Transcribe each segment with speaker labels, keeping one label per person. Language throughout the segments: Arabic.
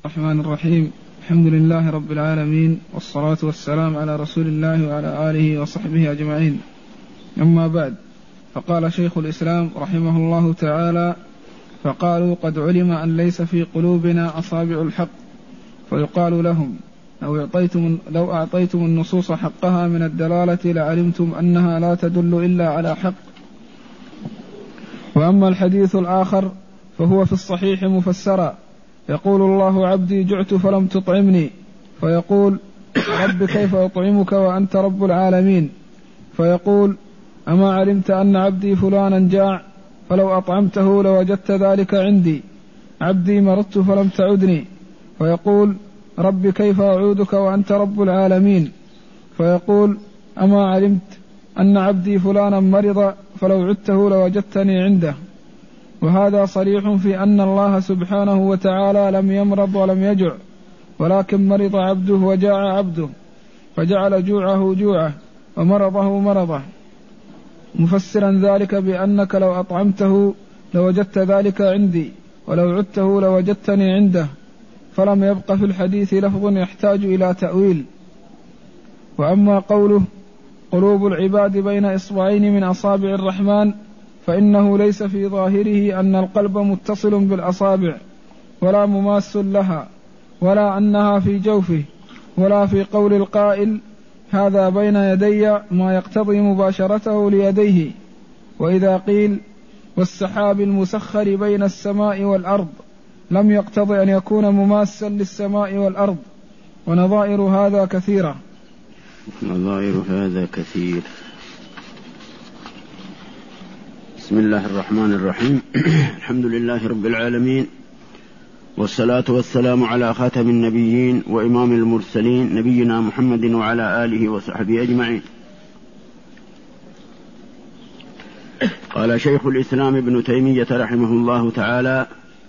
Speaker 1: الرحمن الرحيم. الحمد لله رب العالمين، والصلاة والسلام على رسول الله وعلى آله وصحبه أجمعين. أما بعد، فقال شيخ الإسلام رحمه الله تعالى: فقالوا قد علم أن ليس في قلوبنا أصابع الحق، فيقال لهم: لو أعطيتم النصوص حقها من الدلالة لعلمتم أنها لا تدل إلا على حق. وأما الحديث الآخر فهو في الصحيح مفسرا: يقول الله: عبدي جعت فلم تطعمني، فيقول: رب كيف أطعمك وأنت رب العالمين؟ فيقول: أما علمت أن عبدي فلانا جاع فلو أطعمته لوجدت ذلك عندي؟ عبدي مرضت فلم تعدني، فيقول: رب كيف أعودك وأنت رب العالمين؟ فيقول: أما علمت أن عبدي فلانا مرض فلو عدته لوجدتني عنده. وهذا صريح في أن الله سبحانه وتعالى لم يمرض ولم يجع، ولكن مرض عبده وجاع عبده، فجعل جوعه جوعه ومرضه مرضه، مفسرا ذلك بأنك لو أطعمته لوجدت ذلك عندي، ولو عدته لوجدتني عنده، فلم يبق في الحديث لفظ يحتاج إلى تأويل. وأما قوله: قلوب العباد بين إصبعين من أصابع الرحمن، فإنه ليس في ظاهره أن القلب متصل بالأصابع ولا مماس لها، ولا أنها في جوفه، ولا في قول القائل: هذا بين يدي ما يقتضي مباشرته ليديه. وإذا قيل: والسحاب المسخر بين السماء والأرض، لم يقتضي أن يكون مماسا للسماء والأرض. ونظائر هذا كثيرة.
Speaker 2: بسم الله الرحمن الرحيم. الحمد لله رب العالمين، والصلاة والسلام على خاتم النبيين وإمام المرسلين، نبينا محمد وعلى آله وصحبه أجمعين. قال شيخ الإسلام ابن تيمية رحمه الله تعالى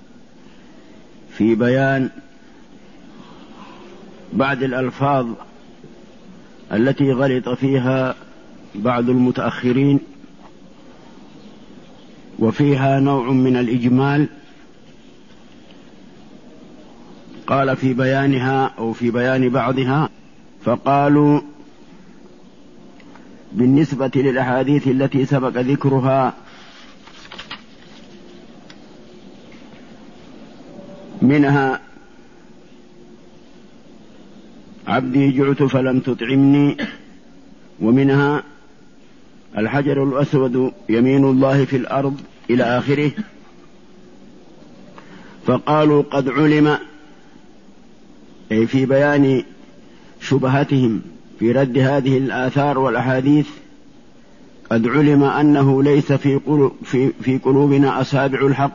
Speaker 2: في بيان بعض الألفاظ التي غلط فيها بعض المتأخرين وفيها نوع من الإجمال، قال في بيانها أو في بيان بعضها: فقالوا بالنسبة للأحاديث التي سبق ذكرها منها عبدي جعت فلم تطعمني، ومنها الحجر الأسود يمين الله في الأرض إلى آخره، فقالوا قد علم، أي في بيان شبهتهم في رد هذه الآثار والأحاديث، قد علم أنه ليس في قلوبنا أصابع الحق.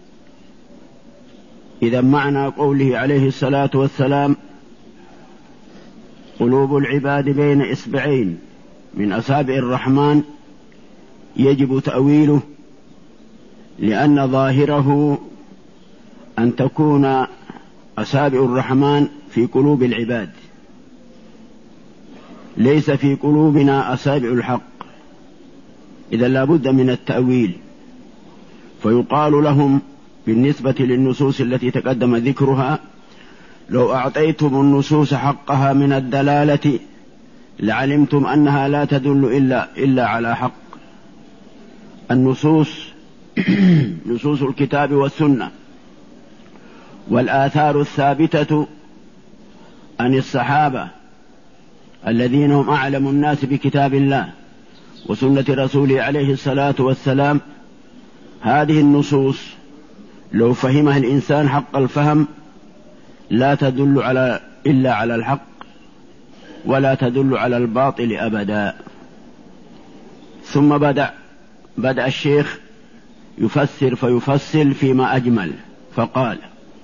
Speaker 2: إذا معنى قوله عليه الصلاة والسلام: قلوب العباد بين إصبعين من أصابع الرحمن، يجب تأويله، لأن ظاهره أن تكون أصابع الرحمن في قلوب العباد، ليس في قلوبنا أصابع الحق. إذا لا بد من التأويل. فيقال لهم بالنسبة للنصوص التي تقدم ذكرها: لو أعطيتم النصوص حقها من الدلالة لعلمتم أنها لا تدل إلا على حق. النصوص نصوص الكتاب والسنة والآثار الثابتة عن الصحابة الذين هم أعلم الناس بكتاب الله وسنة رسوله عليه الصلاة والسلام، هذه النصوص لو فهمها الإنسان حق الفهم لا تدل إلا على الحق، ولا تدل على الباطل أبدا. ثم بدأ الشيخ يفسر فيفصل فيما أجمل، فقال: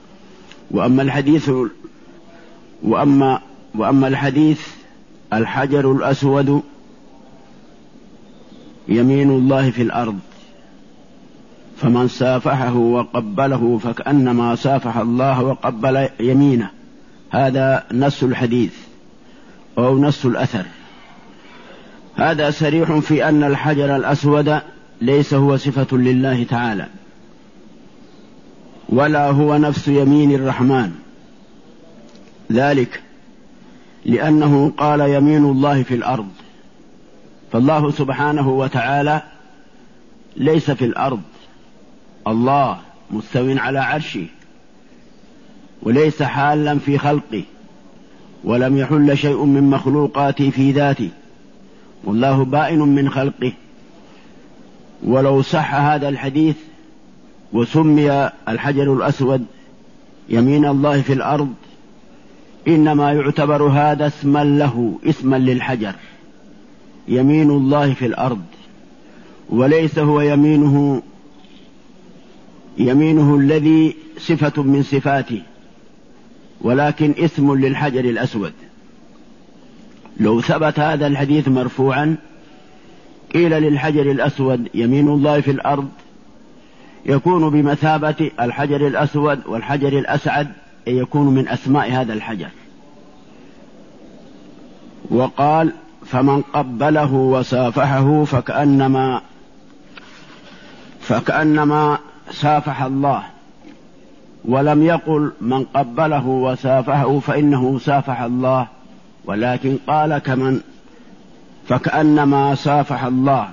Speaker 2: وأما الحديث الحجر الأسود يمين الله في الأرض، فمن سافحه وقبله فكأنما سافح الله وقبل يمينه. هذا نص الحديث أو نص الأثر. هذا صريح في أن الحجر الأسود ليس هو صفة لله تعالى، ولا هو نفس يمين الرحمن، ذلك لأنه قال يمين الله في الأرض، فالله سبحانه وتعالى ليس في الأرض، الله مستو على عرشه وليس حالا في خلقه، ولم يحل شيء من مخلوقاته في ذاته، والله بائن من خلقه. ولو صح هذا الحديث وسمي الحجر الأسود يمين الله في الأرض إنما يعتبر هذا اسما له، اسما للحجر، يمين الله في الأرض، وليس هو يمينه الذي صفة من صفاته، ولكن اسم للحجر الأسود. لو ثبت هذا الحديث مرفوعا قيل للحجر الأسود يمين الله في الأرض يكون بمثابة الحجر الأسود والحجر الأسعد، يكون من أسماء هذا الحجر. وقال فمن قبله وصافحه فكأنما صافح الله، ولم يقل من قبله وصافحه فإنه صافح الله، ولكن قال فكأنما صافح الله،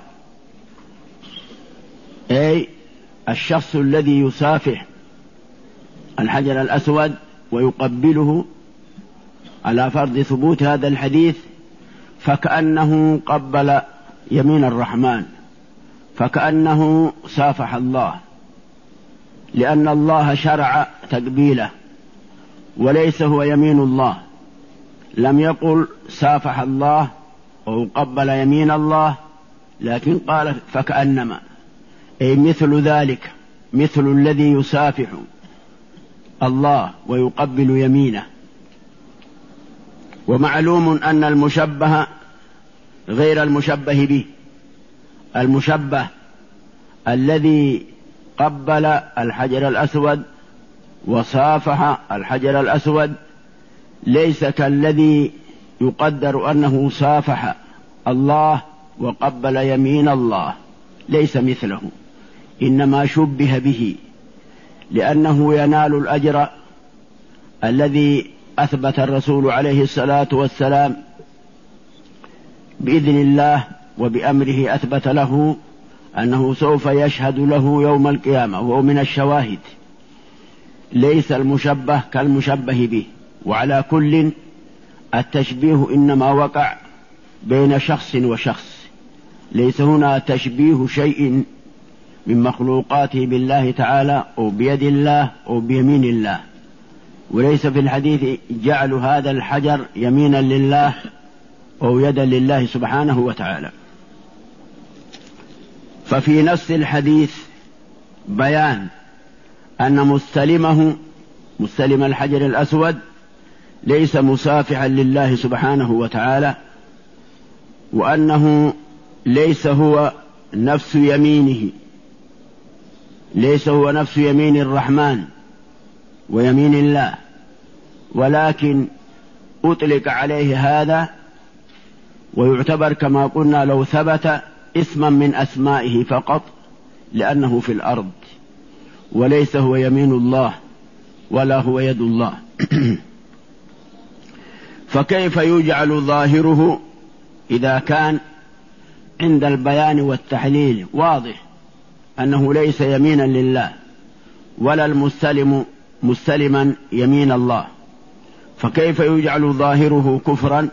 Speaker 2: أي الشخص الذي يصافح الحجر الأسود ويقبله على فرض ثبوت هذا الحديث فكأنه قبل يمين الرحمن، فكأنه صافح الله، لأن الله شرع تقبيله وليس هو يمين الله. لم يقل صافح الله أو قبل يمين الله، لكن قال فكأنما، أي مثل ذلك، مثل الذي يصافح الله ويقبل يمينه. ومعلوم أن المشبه غير المشبه به. المشبه الذي قبل الحجر الأسود وصافح الحجر الأسود ليس كالذي يقدر أنه صافح الله وقبل يمين الله، ليس مثله، إنما شبه به، لأنه ينال الأجر الذي أثبت الرسول عليه الصلاة والسلام بإذن الله وبأمره، أثبت له أنه سوف يشهد له يوم القيامة، وهو من الشواهد. ليس المشبه كالمشبه به. وعلى كل التشبيه إنما وقع بين شخص وشخص، ليس هنا تشبيه شيء من مخلوقاته بالله تعالى أو بيد الله أو بيمين الله، وليس في الحديث جعل هذا الحجر يمينا لله أو يدا لله سبحانه وتعالى. ففي نفس الحديث بيان أن مستلم الحجر الأسود ليس مصافحا لله سبحانه وتعالى، وأنه ليس هو نفس يمينه، ليس هو نفس يمين الرحمن ويمين الله، ولكن أطلق عليه هذا، ويعتبر كما قلنا لو ثبت اسما من أسمائه فقط، لأنه في الأرض وليس هو يمين الله ولا هو يد الله. فكيف يجعل ظاهره إذا كان عند البيان والتحليل واضح أنه ليس يمينا لله ولا المستلم مستلما يمين الله، فكيف يجعل ظاهره كفرا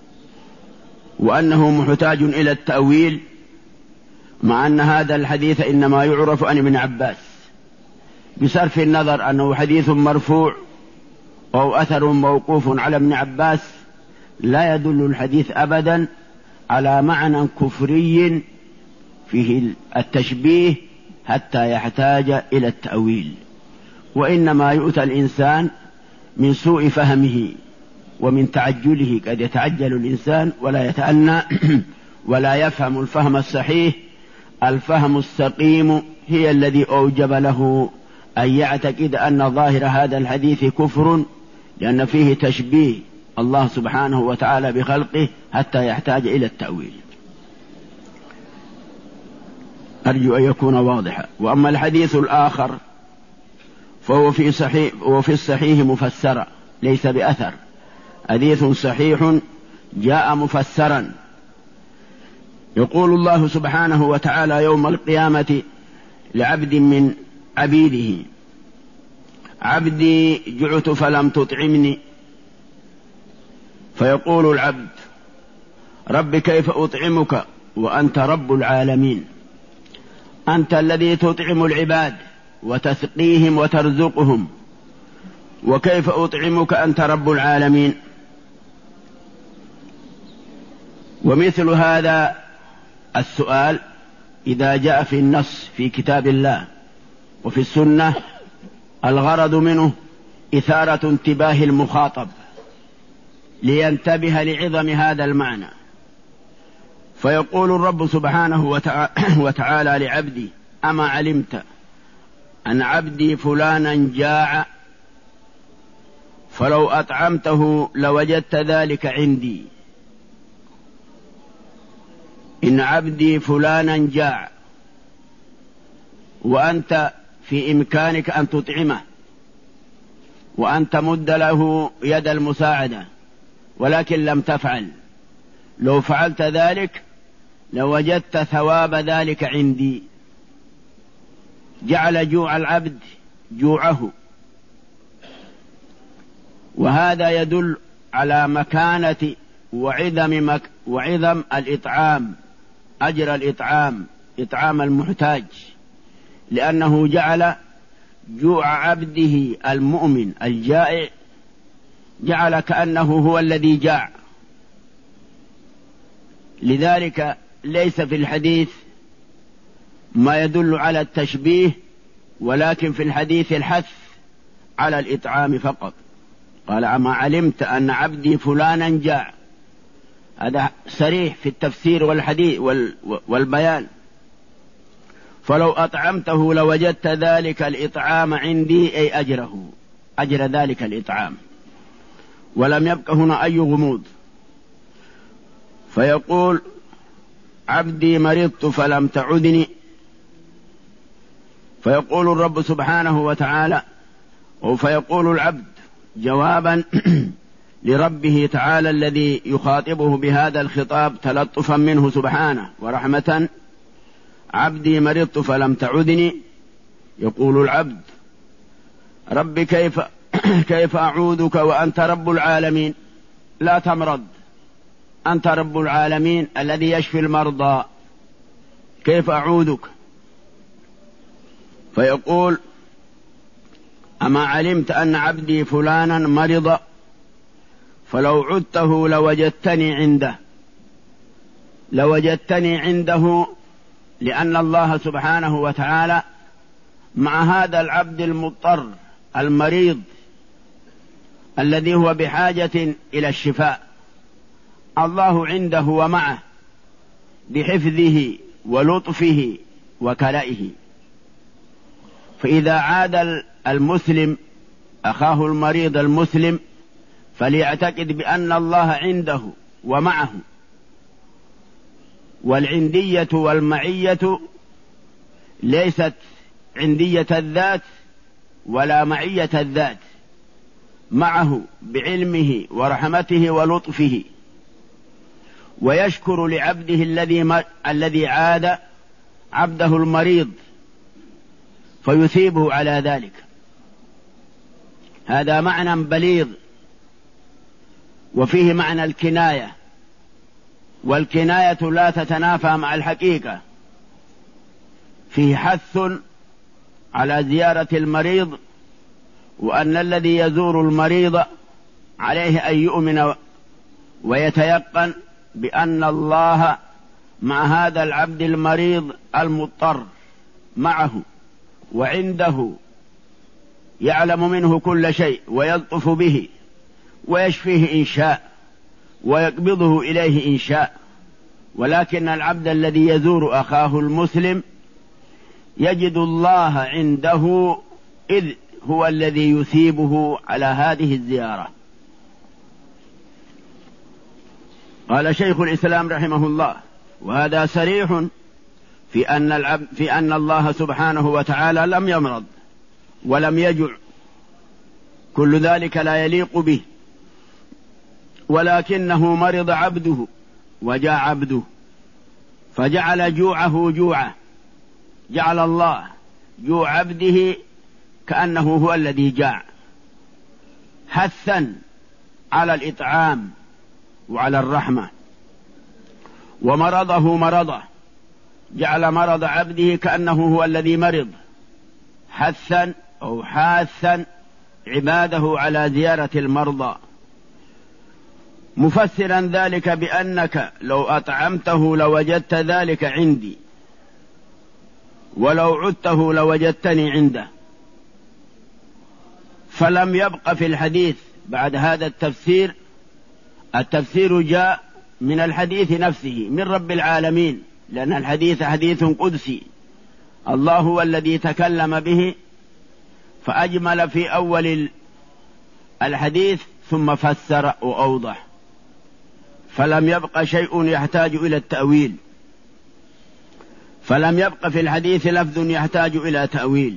Speaker 2: وأنه محتاج إلى التأويل، مع أن هذا الحديث إنما يعرف عن ابن عباس، بصرف النظر أنه حديث مرفوع أو أثر موقوف على ابن عباس، لا يدل الحديث أبدا على معنى كفري فيه التشبيه حتى يحتاج إلى التأويل. وإنما يؤتى الإنسان من سوء فهمه ومن تعجله، قد يتعجل الإنسان ولا يتأنى ولا يفهم الفهم الصحيح. الفهم السقيم هي الذي أوجب له أن يعتقد أن ظاهر هذا الحديث كفر، لأن فيه تشبيه الله سبحانه وتعالى بخلقه حتى يحتاج إلى التأويل. أرجو أن يكون واضحا. وأما الحديث الآخر فهو في الصحيح مفسرا، ليس بأثر، حديث صحيح جاء مفسرا. يقول الله سبحانه وتعالى يوم القيامة لعبد من عبيده: عبدي جعت فلم تطعمني. فيقول العبد: رب كيف أطعمك وأنت رب العالمين؟ أنت الذي تطعم العباد وتسقيهم وترزقهم، وكيف أطعمك أنت رب العالمين؟ ومثل هذا السؤال إذا جاء في النص في كتاب الله وفي السنة الغرض منه إثارة انتباه المخاطب لينتبه لعظم هذا المعنى. فيقول الرب سبحانه وتعالى لعبدي: أما علمت أن عبدي فلانا جاع فلو أطعمته لوجدت ذلك عندي. إن عبدي فلانا جاع وأنت في إمكانك أن تطعمه وأن تمد له يد المساعدة، ولكن لم تفعل، لو فعلت ذلك لوجدت ثواب ذلك عندي. جعل جوع العبد جوعه، وهذا يدل على مكانة وعظم الإطعام، أجر الإطعام، إطعام المحتاج، لأنه جعل جوع عبده المؤمن الجائع جعل كأنه هو الذي جاع. لذلك ليس في الحديث ما يدل على التشبيه، ولكن في الحديث الحث على الإطعام فقط. قال: أما علمت أن عبدي فلانا جاع، هذا صريح في التفسير والحديث والبيان. فلو أطعمته لوجدت ذلك الإطعام عندي، أي أجره، أجر ذلك الإطعام، ولم يبق هنا أي غموض. فيقول: عبدي مرضت فلم تعدني. فيقول الرب سبحانه وتعالى، فيقول العبد جوابا لربه تعالى الذي يخاطبه بهذا الخطاب تلطفا منه سبحانه ورحمة: عبدي مرضت فلم تعدني. يقول العبد: رب كيف أعودك وأنت رب العالمين؟ لا تمرض، أنت رب العالمين الذي يشفي المرضى، كيف أعودك؟ فيقول: أما علمت أن عبدي فلانا مرض فلو عدته لوجدتني عنده، لأن الله سبحانه وتعالى مع هذا العبد المضطر المريض الذي هو بحاجة إلى الشفاء، الله عنده ومعه بحفظه ولطفه وكلئه. فإذا عاد المسلم أخاه المريض المسلم فليعتقد بأن الله عنده ومعه. والعندية والمعية ليست عندية الذات ولا معية الذات، معه بعلمه ورحمته ولطفه. ويشكر لعبده الذي عاد عبده المريض فيثيبه على ذلك. هذا معنى بليغ، وفيه معنى الكناية، والكناية لا تتنافى مع الحقيقة. فيه حث على زيارة المريض، وأن الذي يزور المريض عليه أن يؤمن ويتيقن بأن الله مع هذا العبد المريض المضطر معه وعنده، يعلم منه كل شيء ويلطف به ويشفيه إن شاء ويقبضه إليه إن شاء. ولكن العبد الذي يزور أخاه المسلم يجد الله عنده، إذ هو الذي يثيبه على هذه الزيارة. قال شيخ الإسلام رحمه الله: وهذا صريح في أن الله سبحانه وتعالى لم يمرض ولم يجع، كل ذلك لا يليق به، ولكنه مرض عبده وجاع عبده فجعل جوعه جوعه، جعل الله جوع عبده كأنه هو الذي جاع، حثا على الإطعام وعلى الرحمة. ومرضه مرضه، جعل مرض عبده كأنه هو الذي مرض، حثا أو حاثا عباده على زيارة المرضى، مفسرا ذلك بأنك لو أطعمته لوجدت ذلك عندي، ولو عدته لوجدتني عنده. فلم يبق في الحديث بعد هذا التفسير، التفسير جاء من الحديث نفسه من رب العالمين، لأن الحديث حديث قدسي، الله هو الذي تكلم به فأجمل في أول الحديث ثم فسر وأوضح، فلم يبق شيء يحتاج إلى التأويل، فلم يبق في الحديث لفظ يحتاج إلى تأويل.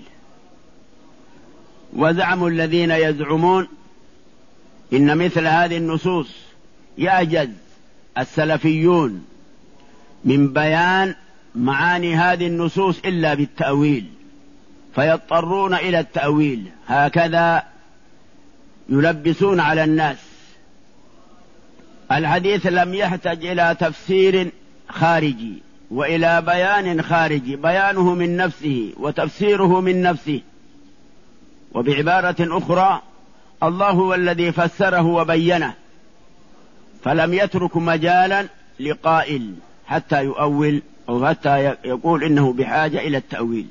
Speaker 2: وزعموا الذين يزعمون إن مثل هذه النصوص يعجز السلفيون من بيان معاني هذه النصوص إلا بالتأويل، فيضطرون إلى التأويل، هكذا يلبسون على الناس. الحديث لم يحتج إلى تفسير خارجي وإلى بيان خارجي، بيانه من نفسه وتفسيره من نفسه. وبعبارة أخرى الله هو الذي فسره وبينه، فلم يترك مجالا لقائل حتى يؤول أو حتى يقول إنه بحاجة إلى التأويل.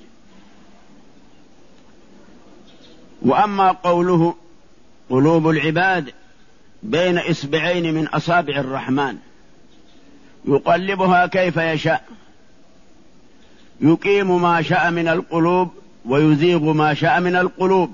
Speaker 2: وأما قوله قلوب العباد بين إصبعين من أصابع الرحمن يقلبها كيف يشاء، يقيم ما شاء من القلوب ويزيغ ما شاء من القلوب،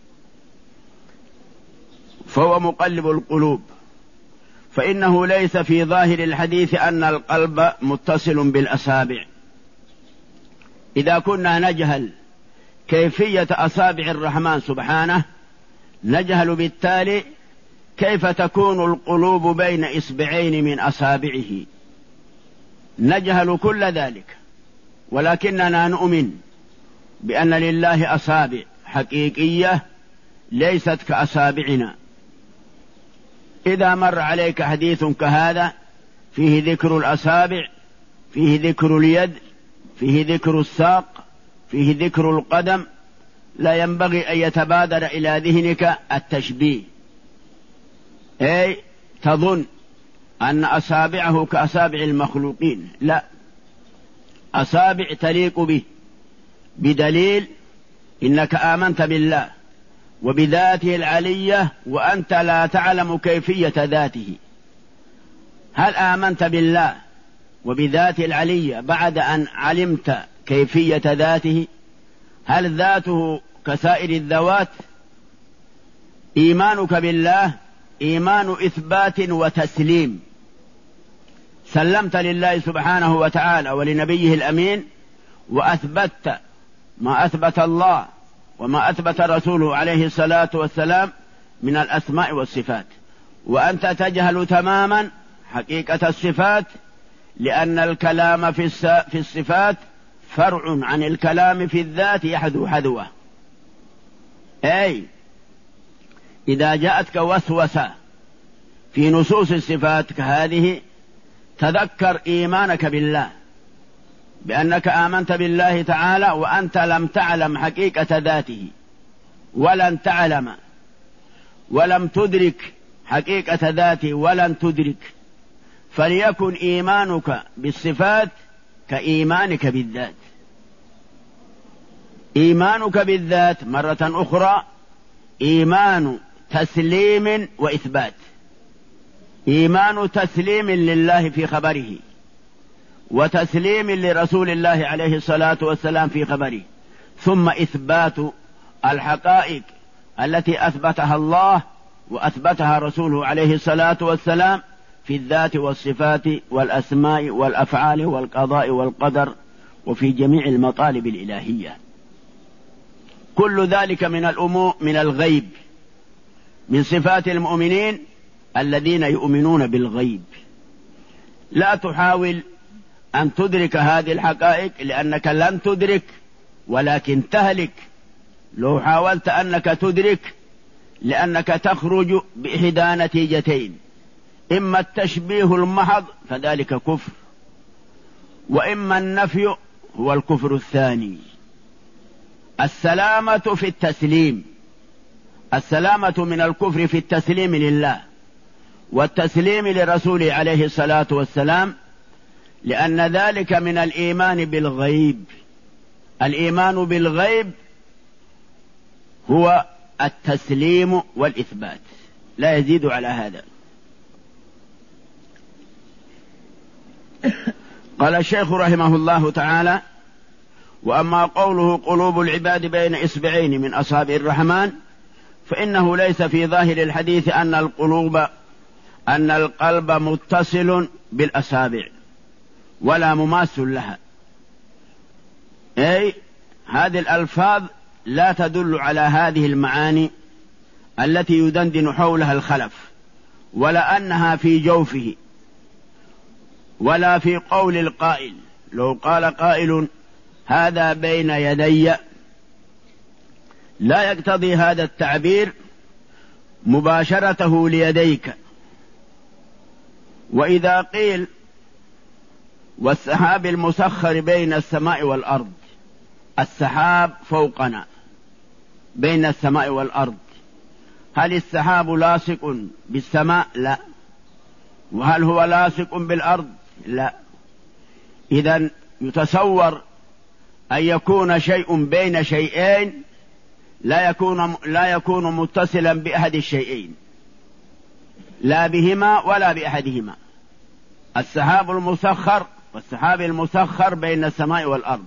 Speaker 2: فهو مقلب القلوب. فإنه ليس في ظاهر الحديث أن القلب متصل بالأصابع. إذا كنا نجهل كيفية أصابع الرحمن سبحانه، نجهل بالتالي كيف تكون القلوب بين إصبعين من أصابعه، نجهل كل ذلك. ولكننا نؤمن بأن لله أصابع حقيقية ليست كأصابعنا. إذا مر عليك حديث كهذا فيه ذكر الأصابع، فيه ذكر اليد، فيه ذكر الساق، فيه ذكر القدم، لا ينبغي أن يتبادر إلى ذهنك التشبيه، أي تظن أن أصابعه كأصابع المخلوقين، لا، أصابع تليق به، بدليل إنك آمنت بالله وبذاته العلية وأنت لا تعلم كيفية ذاته. هل آمنت بالله وبذاته العلية بعد أن علمت كيفية ذاته؟ هل ذاته كسائر الذوات؟ إيمانك بالله إيمان إثبات وتسليم، سلمت لله سبحانه وتعالى ولنبيه الأمين، وأثبتت ما أثبت الله وما أثبت رسوله عليه الصلاة والسلام من الأسماء والصفات، وأنت تجهل تماما حقيقة الصفات، لأن الكلام في الصفات فرع عن الكلام في الذات يحذو حذوه. أي إذا جاءتك وسوسة في نصوص الصفات كهذه تذكر إيمانك بالله، بأنك آمنت بالله تعالى وأنت لم تعلم حقيقة ذاته، ولن تعلم ولم تدرك حقيقة ذاته ولن تدرك، فليكن إيمانك بالصفات كإيمانك بالذات. إيمانك بالذات مرة أخرى إيمان تسليم وإثبات، إيمان تسليم لله في خبره وتسليم لرسول الله عليه الصلاة والسلام في خبره، ثم إثبات الحقائق التي أثبتها الله وأثبتها رسوله عليه الصلاة والسلام في الذات والصفات والأسماء والأفعال والقضاء والقدر وفي جميع المطالب الإلهية. كل ذلك من الأمور من الغيب، من صفات المؤمنين الذين يؤمنون بالغيب. لا تحاول أن تدرك هذه الحقائق لأنك لن تدرك ولكن تهلك لو حاولت أنك تدرك، لأنك تخرج بإحدى نتيجتين: إما التشبيه المحض فذلك كفر، وإما النفي هو الكفر الثاني. السلامة في التسليم، السلامة من الكفر في التسليم لله والتسليم لرسوله عليه الصلاة والسلام، لأن ذلك من الإيمان بالغيب. الإيمان بالغيب هو التسليم والإثبات، لا يزيد على هذا. قال الشيخ رحمه الله تعالى: وأما قوله قلوب العباد بين إصبعين من أصابع الرحمن، فإنه ليس في ظاهر الحديث أن القلب متصل بالأصابع ولا مماس لها، أي هذه الألفاظ لا تدل على هذه المعاني التي يدندن حولها الخلف، ولا أنها في جوفه، ولا في قول القائل. لو قال قائل هذا بين يدي لا يقتضي هذا التعبير مباشرته ليديك. وإذا قيل والسحاب المسخر بين السماء والأرض، السحاب فوقنا بين السماء والأرض، هل السحاب لاصق بالسماء؟ لا. وهل هو لاصق بالأرض؟ لا. إذن يتصور أن يكون شيء بين شيئين لا يكون متصلا بأحد الشيئين، لا بهما ولا بأحدهما. السحاب المسخر والسحاب المسخر بين السماء والأرض.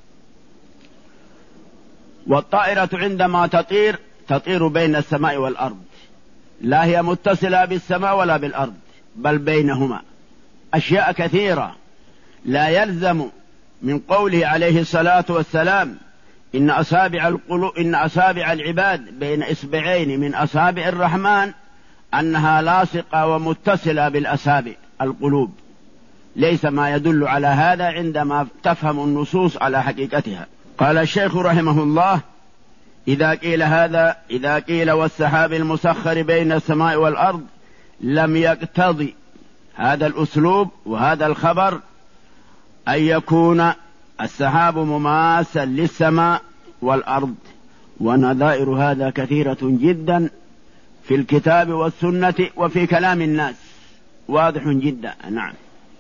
Speaker 2: والطائرة عندما تطير بين السماء والأرض، لا هي متصلة بالسماء ولا بالأرض، بل بينهما أشياء كثيرة. لا يلزم من قوله عليه الصلاة والسلام إن أصابع العباد بين إصبعين من أصابع الرحمن أنها لاصقة ومتصلة بالأصابع القلوب، ليس ما يدل على هذا عندما تفهم النصوص على حقيقتها. قال الشيخ رحمه الله: إذا قيل والسحاب المسخر بين السماء والأرض، لم يقتضي هذا الأسلوب وهذا الخبر أن يكون السحاب مماثلا للسماء والأرض، ونظائر هذا كثيرة جدا في الكتاب والسنة وفي كلام الناس، واضح جدا. نعم.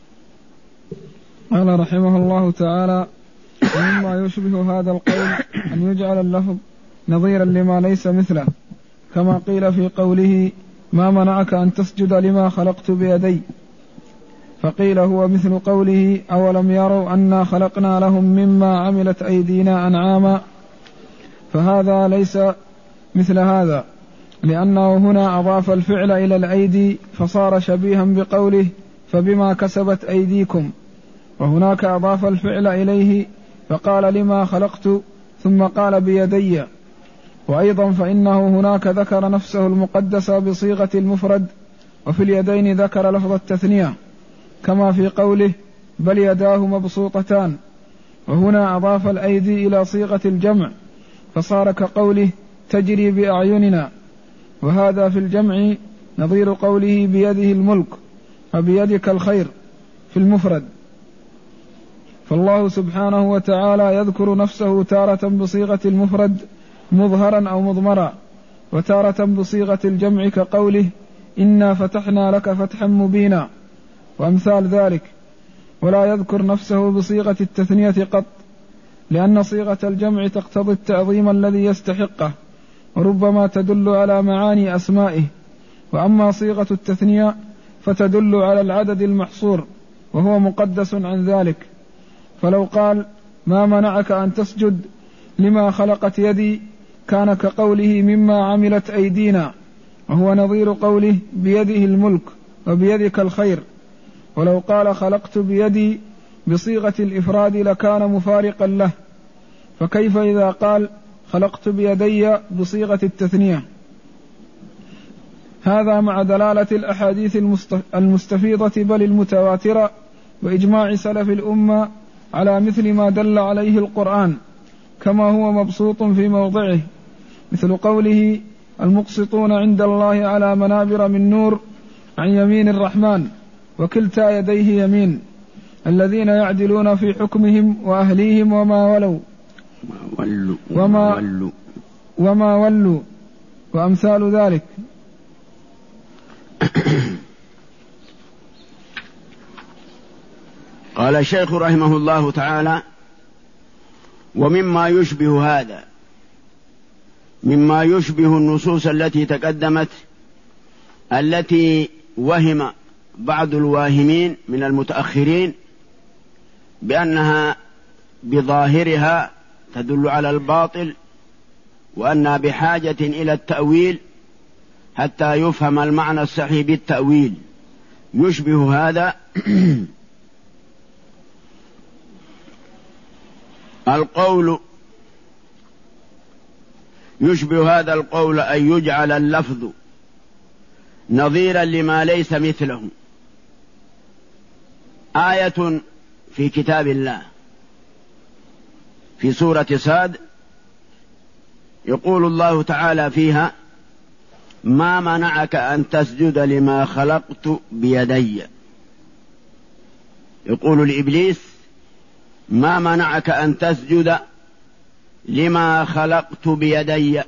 Speaker 1: قال رحمه الله تعالى: ومما يشبه هذا القول أن يجعل اللفظ نظيرا لما ليس مثله، كما قيل في قوله: ما منعك أن تسجد لما خلقت بيدي، فقيل هو مثل قوله: أولم يروا أنا خلقنا لهم مما عملت أيدينا أنعاما، فهذا ليس مثل هذا، لأنه هنا أضاف الفعل إلى الأيدي فصار شبيها بقوله: فبما كسبت أيديكم، وهناك أضاف الفعل إليه فقال: لما خلقت، ثم قال: بيدي. وأيضا فإنه هناك ذكر نفسه المقدسة بصيغة المفرد، وفي اليدين ذكر لفظ التثنية، كما في قوله: بل يداه مبسوطتان. وهنا أضاف الأيدي إلى صيغة الجمع فصار كقوله: تجري بأعيننا، وهذا في الجمع نظير قوله: بيده الملك وبيدك الخير في المفرد. فالله سبحانه وتعالى يذكر نفسه تارة بصيغة المفرد مظهرا أو مضمرا، وتارة بصيغة الجمع كقوله: إنا فتحنا لك فتحا مبينا، وأمثال ذلك. ولا يذكر نفسه بصيغة التثنية قط، لأن صيغة الجمع تقتضي التعظيم الذي يستحقه، وربما تدل على معاني أسمائه. وأما صيغة التثنية فتدل على العدد المحصور، وهو مقدس عن ذلك. فلو قال: ما منعك أن تسجد لما خلقت يدي، كان كقوله: مما عملت أيدينا، وهو نظير قوله: بيده الملك وبيدك الخير. ولو قال: خلقت بيدي بصيغة الإفراد لكان مفارقا له، فكيف إذا قال: خلقت بيدي بصيغة التثنية؟ هذا مع دلالة الأحاديث المستفيضة بل المتواترة وإجماع سلف الأمة على مثل ما دل عليه القرآن، كما هو مبسوط في موضعه، مثل قوله: المقسطون عند الله على منابر من نور عن يمين الرحمن وكلتا يديه يمين، الذين يعدلون في حكمهم وأهليهم وما ولوا وأمثال ذلك.
Speaker 2: قال الشيخ رحمه الله تعالى: ومما يشبه هذا، مما يشبه النصوص التي تقدمت، التي وهم بعض الواهمين من المتأخرين بأنها بظاهرها تدل على الباطل، وأنها بحاجة إلى التأويل حتى يفهم المعنى الصحيح بالتأويل. يشبه هذا القول، يشبه هذا القول أن يجعل اللفظ نظيرا لما ليس مثله. آية في كتاب الله في سورة صاد يقول الله تعالى فيها: ما منعك أن تسجد لما خلقت بيدي. يقول لإبليس: ما منعك أن تسجد لما خلقت بيدي.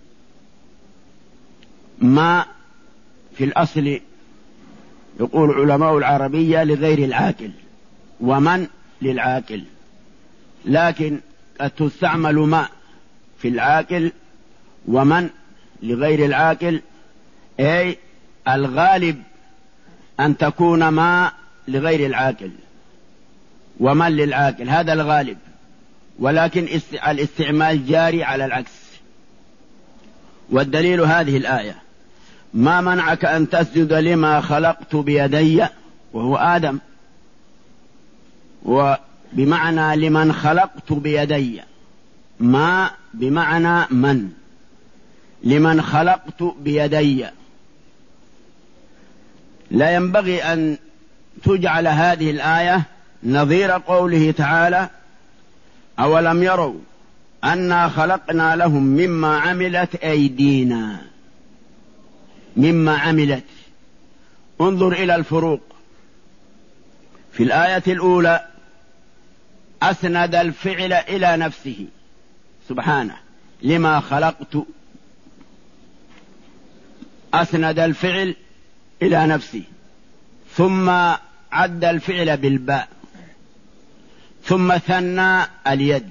Speaker 2: ما في الأصل يقول علماء العربية لغير العاقل، ومن للعاقل، لكن قد تستعمل ما في العاقل ومن لغير العاقل، أي الغالب أن تكون ما لغير العاقل ومن للعاقل، هذا الغالب، ولكن الاستعمال جاري على العكس. والدليل هذه الآية: ما منعك أن تسجد لما خلقت بيدي، وهو آدم، وبمعنى لمن خلقت بيدي، ما بمعنى من، لمن خلقت بيدي. لا ينبغي أن تجعل هذه الآية نظير قوله تعالى: أولم يروا أنا خلقنا لهم مما عملت أيدينا. مما عملت، انظر إلى الفروق. في الآية الأولى أسند الفعل إلى نفسه سبحانه، لما خلقت، أسند الفعل إلى نفسه، ثم عد الفعل بالباء، ثم ثنى اليد،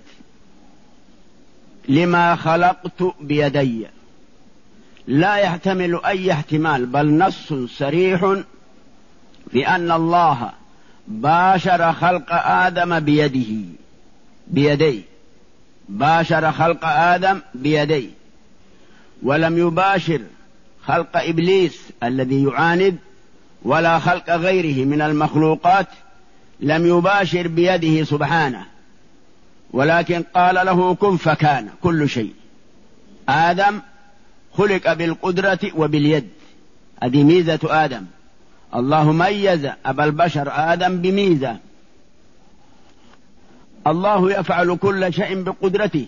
Speaker 2: لما خلقت بيدي. لا يحتمل أي احتمال، بل نص صريح في أن الله باشر خلق آدم بيديه، باشر خلق آدم بيديه، ولم يباشر خلق إبليس الذي يعاند، ولا خلق غيره من المخلوقات، لم يباشر بيده سبحانه، ولكن قال له كن فكان كل شيء. آدم خلق بالقدرة وباليد، هذه ميزة آدم. الله ميز أبا البشر آدم بميزة، الله يفعل كل شيء بقدرته،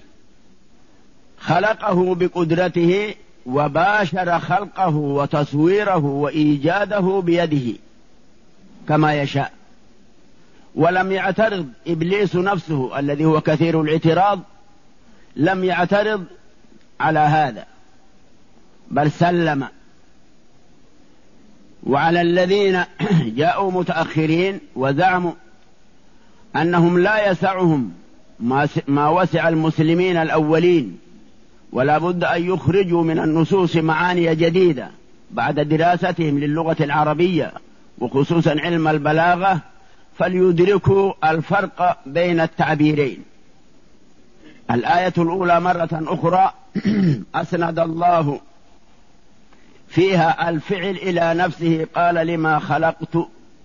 Speaker 2: خلقه بقدرته، وباشر خلقه وتصويره وإيجاده بيده كما يشاء. ولم يعترض إبليس نفسه الذي هو كثير الاعتراض، لم يعترض على هذا، بل سلم. وعلى الذين جاءوا متأخرين وزعموا أنهم لا يسعهم ما وسع المسلمين الأولين، ولا بد أن يخرجوا من النصوص معاني جديدة بعد دراستهم للغة العربية وخصوصا علم البلاغة، فليدركوا الفرق بين التعبيرين. الآية الأولى مرة أخرى أسند الله فيها الفعل إلى نفسه، قال لما خلقت،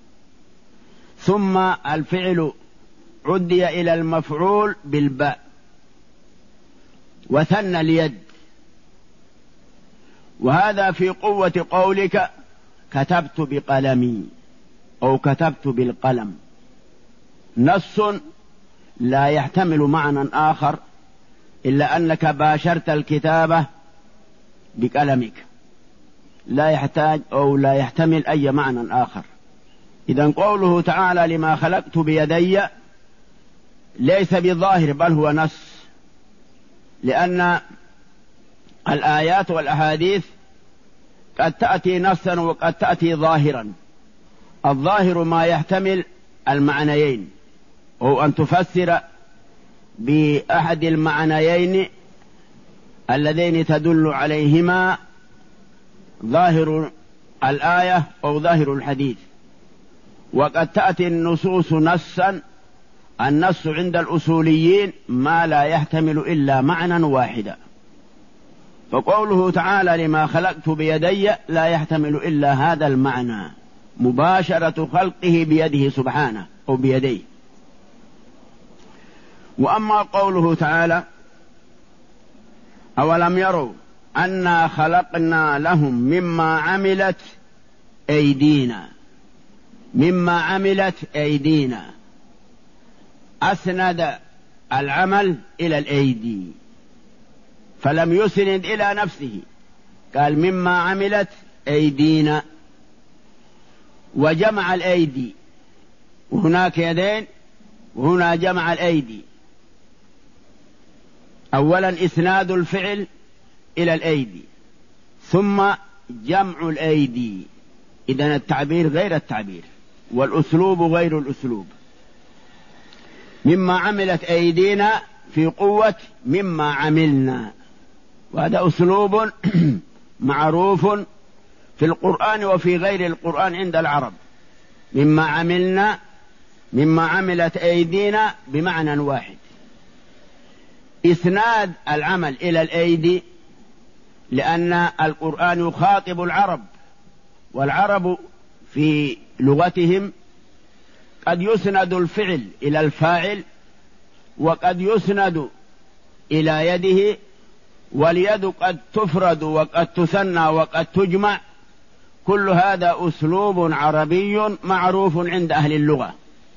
Speaker 2: ثم الفعل عدي إلى المفعول بالباء، وثنى اليد، وهذا في قوة قولك كتبت بقلمي أو كتبت بالقلم، نص لا يحتمل معنى آخر إلا أنك باشرت الكتابة بقلمك، لا يحتاج أو لا يحتمل أي معنى آخر. إذن قوله تعالى لما خلقت بيدي ليس بظاهر بل هو نص، لأن الآيات والأحاديث قد تأتي نصا وقد تأتي ظاهرا. الظاهر ما يحتمل المعنيين، أو أن تفسر بأحد المعنيين اللذين تدل عليهما ظاهر الآية أو ظاهر الحديث. وقد تأتي النصوص نصا، النص عند الأصوليين ما لا يحتمل إلا معنى واحدا، فقوله تعالى لما خلقت بيدي لا يحتمل إلا هذا المعنى، مباشرة خلقه بيده سبحانه أو بيديه. وأما قوله تعالى أولم يروا أنا خلقنا لهم مما عملت أيدينا، مما عملت أيدينا، أسند العمل إلى الأيدي فلم يسند إلى نفسه، قال مما عملت أيدينا، وجمع الأيدي، وهناك يدين وهنا جمع الأيدي. أولا إسناد الفعل إلى الأيدي ثم جمع الأيدي. إذن التعبير غير التعبير والأسلوب غير الأسلوب. مما عملت أيدينا في قوة مما عملنا، وهذا أسلوب معروف في القرآن وفي غير القرآن عند العرب. مما عملنا، مما عملت أيدينا بمعنى واحد. إسناد العمل إلى الأيدي لأن القرآن يخاطب العرب، والعرب في لغتهم قد يسند الفعل إلى الفاعل وقد يسند إلى يده، واليد قد تفرد وقد تثنى وقد تجمع. كل هذا أسلوب عربي معروف عند أهل اللغة.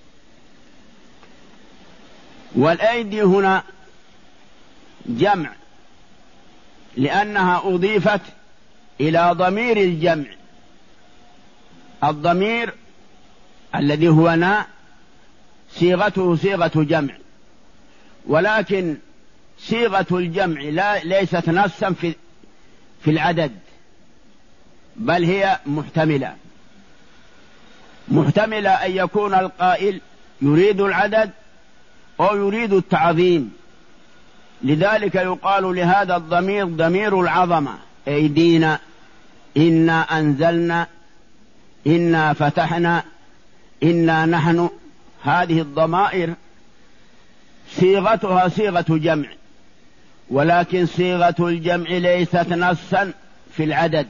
Speaker 2: والأيدي هنا جمع لأنها أضيفت إلى ضمير الجمع. الضمير الذي هو نا صيغته صيغة جمع، ولكن صيغة الجمع ليست نصا في العدد، بل هي محتملة أن يكون القائل يريد العدد أو يريد التعظيم. لذلك يقال لهذا الضمير ضمير العظمة، أيدينا، إنا أنزلنا، إنا فتحنا، إنا نحن. هذه الضمائر صيغتها صيغة جمع، ولكن صيغة الجمع ليست نصا في العدد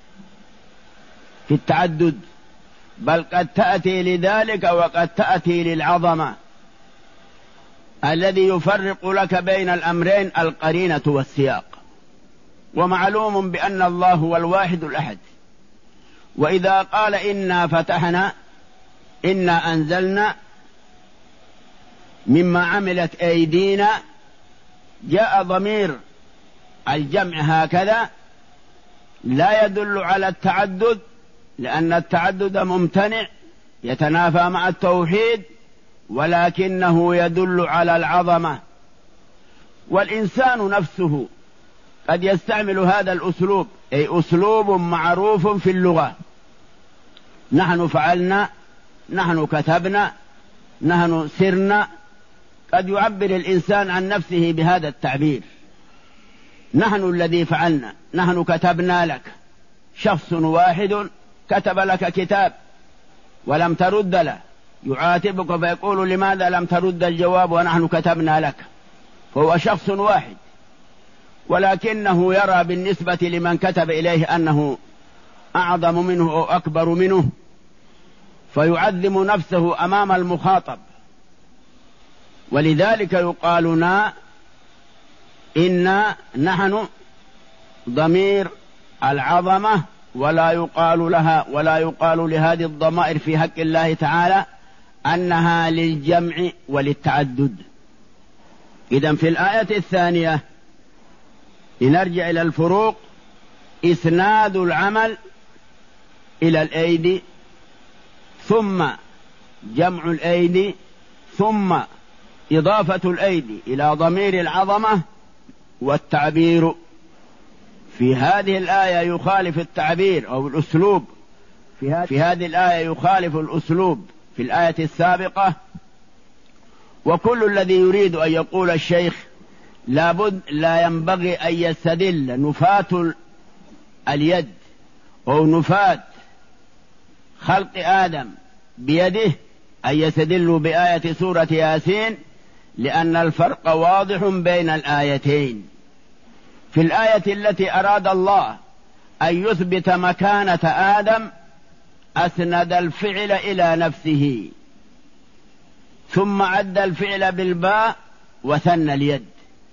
Speaker 2: في التعدد، بل قد تأتي لذلك وقد تأتي للعظمة. الذي يفرق لك بين الأمرين القرينة والسياق. ومعلوم بأن الله هو الواحد الأحد، وإذا قال إنا فتحنا، إنا أنزلنا، مما عملت أيدينا، جاء ضمير الجمع هكذا لا يدل على التعدد، لأن التعدد ممتنع يتنافى مع التوحيد، ولكنه يدل على العظمة. والإنسان نفسه قد يستعمل هذا الأسلوب، أي أسلوب معروف في اللغة. نحن فعلنا، نحن كتبنا، نحن سرنا. قد يعبر الإنسان عن نفسه بهذا التعبير: نحن الذي فعلنا، نحن كتبنا لك. شخص واحد كتب لك كتاب ولم ترد له، يعاتبك فيقول لماذا لم ترد الجواب ونحن كتبنا لك؟ فهو شخص واحد، ولكنه يرى بالنسبة لمن كتب إليه أنه أعظم منه أو أكبر منه، فيعظم نفسه أمام المخاطب. ولذلك يقال إنا نحن ضمير العظمة، ولا يقال لهذه الضمائر في حق الله تعالى أنها للجمع وللتعدد. إذن في الآية الثانية لنرجع إلى الفروق: إسناد العمل إلى الأيدي، ثم جمع الأيدي، ثم إضافة الأيدي إلى ضمير العظمة، والتعبير في هذه الآية يخالف التعبير أو الأسلوب في هذه الآية يخالف الأسلوب في الآية السابقة. وكل الذي يريد أن يقول الشيخ لا ينبغي أن يستدل نفاة اليد أو نفاة خلق آدم بيده أن يستدلوا بآية سورة ياسين، لأن الفرق واضح بين الآيتين. في الآية التي أراد الله أن يثبت مكانة آدم أسند الفعل إلى نفسه، ثم عد الفعل بالباء وثنى اليد.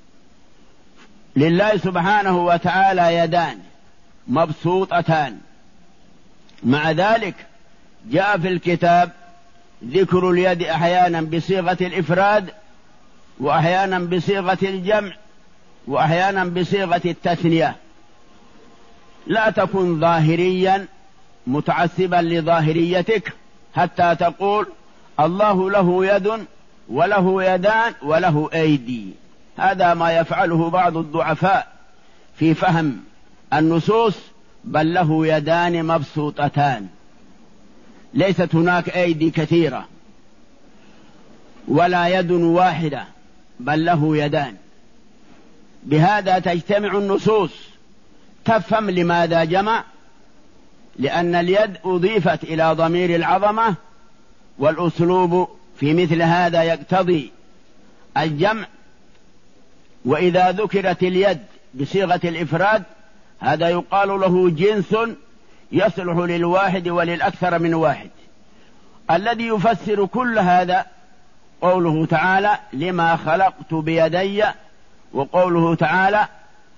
Speaker 2: لله سبحانه وتعالى يدان مبسوطتان، مع ذلك جاء في الكتاب ذكر اليد أحيانا بصيغة الإفراد، وأحيانا بصيغة الجمع، وأحيانا بصيغة التثنية. لا تكن ظاهريا متعصبا لظاهريتك حتى تقول الله له يد وله يدان وله أيدي. هذا ما يفعله بعض الضعفاء في فهم النصوص، بل له يدان مبسوطتان، ليست هناك أيدي كثيرة ولا يد واحدة، بل له يدان. بهذا تجتمع النصوص. تفهم لماذا جمع؟ لأن اليد أضيفت إلى ضمير العظمة، والأسلوب في مثل هذا يقتضي الجمع. وإذا ذكرت اليد بصيغة الإفراد هذا يقال له جنس يصلح للواحد وللأكثر من واحد. الذي يفسر كل هذا قوله تعالى لما خلقت بيدي، وقوله تعالى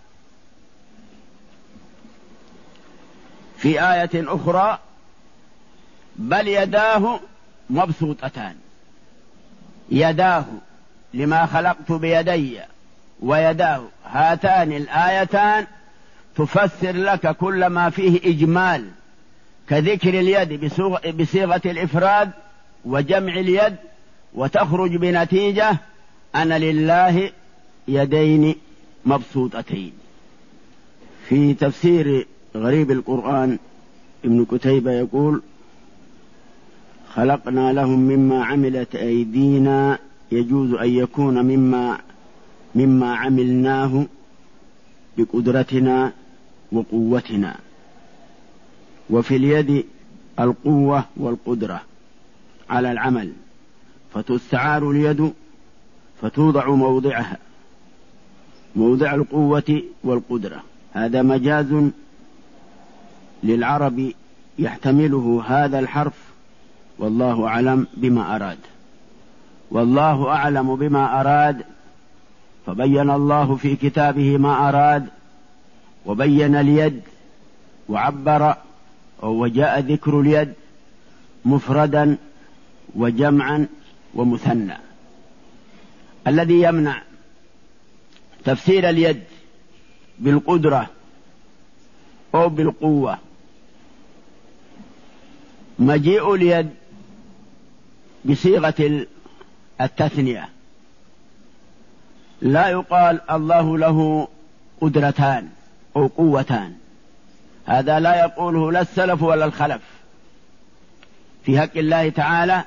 Speaker 2: في آية أخرى بل يداه مبسوطتان. يداه لما خلقت بيدي ويداه، هاتان الآيتان تفسر لك كل ما فيه إجمال، كذكر اليد بصيغة الإفراد وجمع اليد، وتخرج بنتيجة أن لله يدين مبسوطتين. في تفسير غريب القرآن ابن كتيبة يقول خلقنا لهم مما عملت أيدينا، يجوز أن يكون مما عملناه بقدرتنا وقوتنا. وفي اليد القوة والقدرة على العمل، فتستعار اليد فتوضع موضع القوة والقدرة. هذا مجاز للعرب يحتمله هذا الحرف، والله أعلم بما أراد. والله أعلم بما أراد، فبين الله في كتابه ما أراد، وبين اليد وعبر، وجاء ذكر اليد مفردا وجمعا ومثنى. الذي يمنع تفسير اليد بالقدرة أو بالقوة مجيء اليد بصيغة التثنية. لا يقال الله له قدرتان أو قوتان، هذا لا يقوله لا السلف ولا الخلف في حق الله تعالى.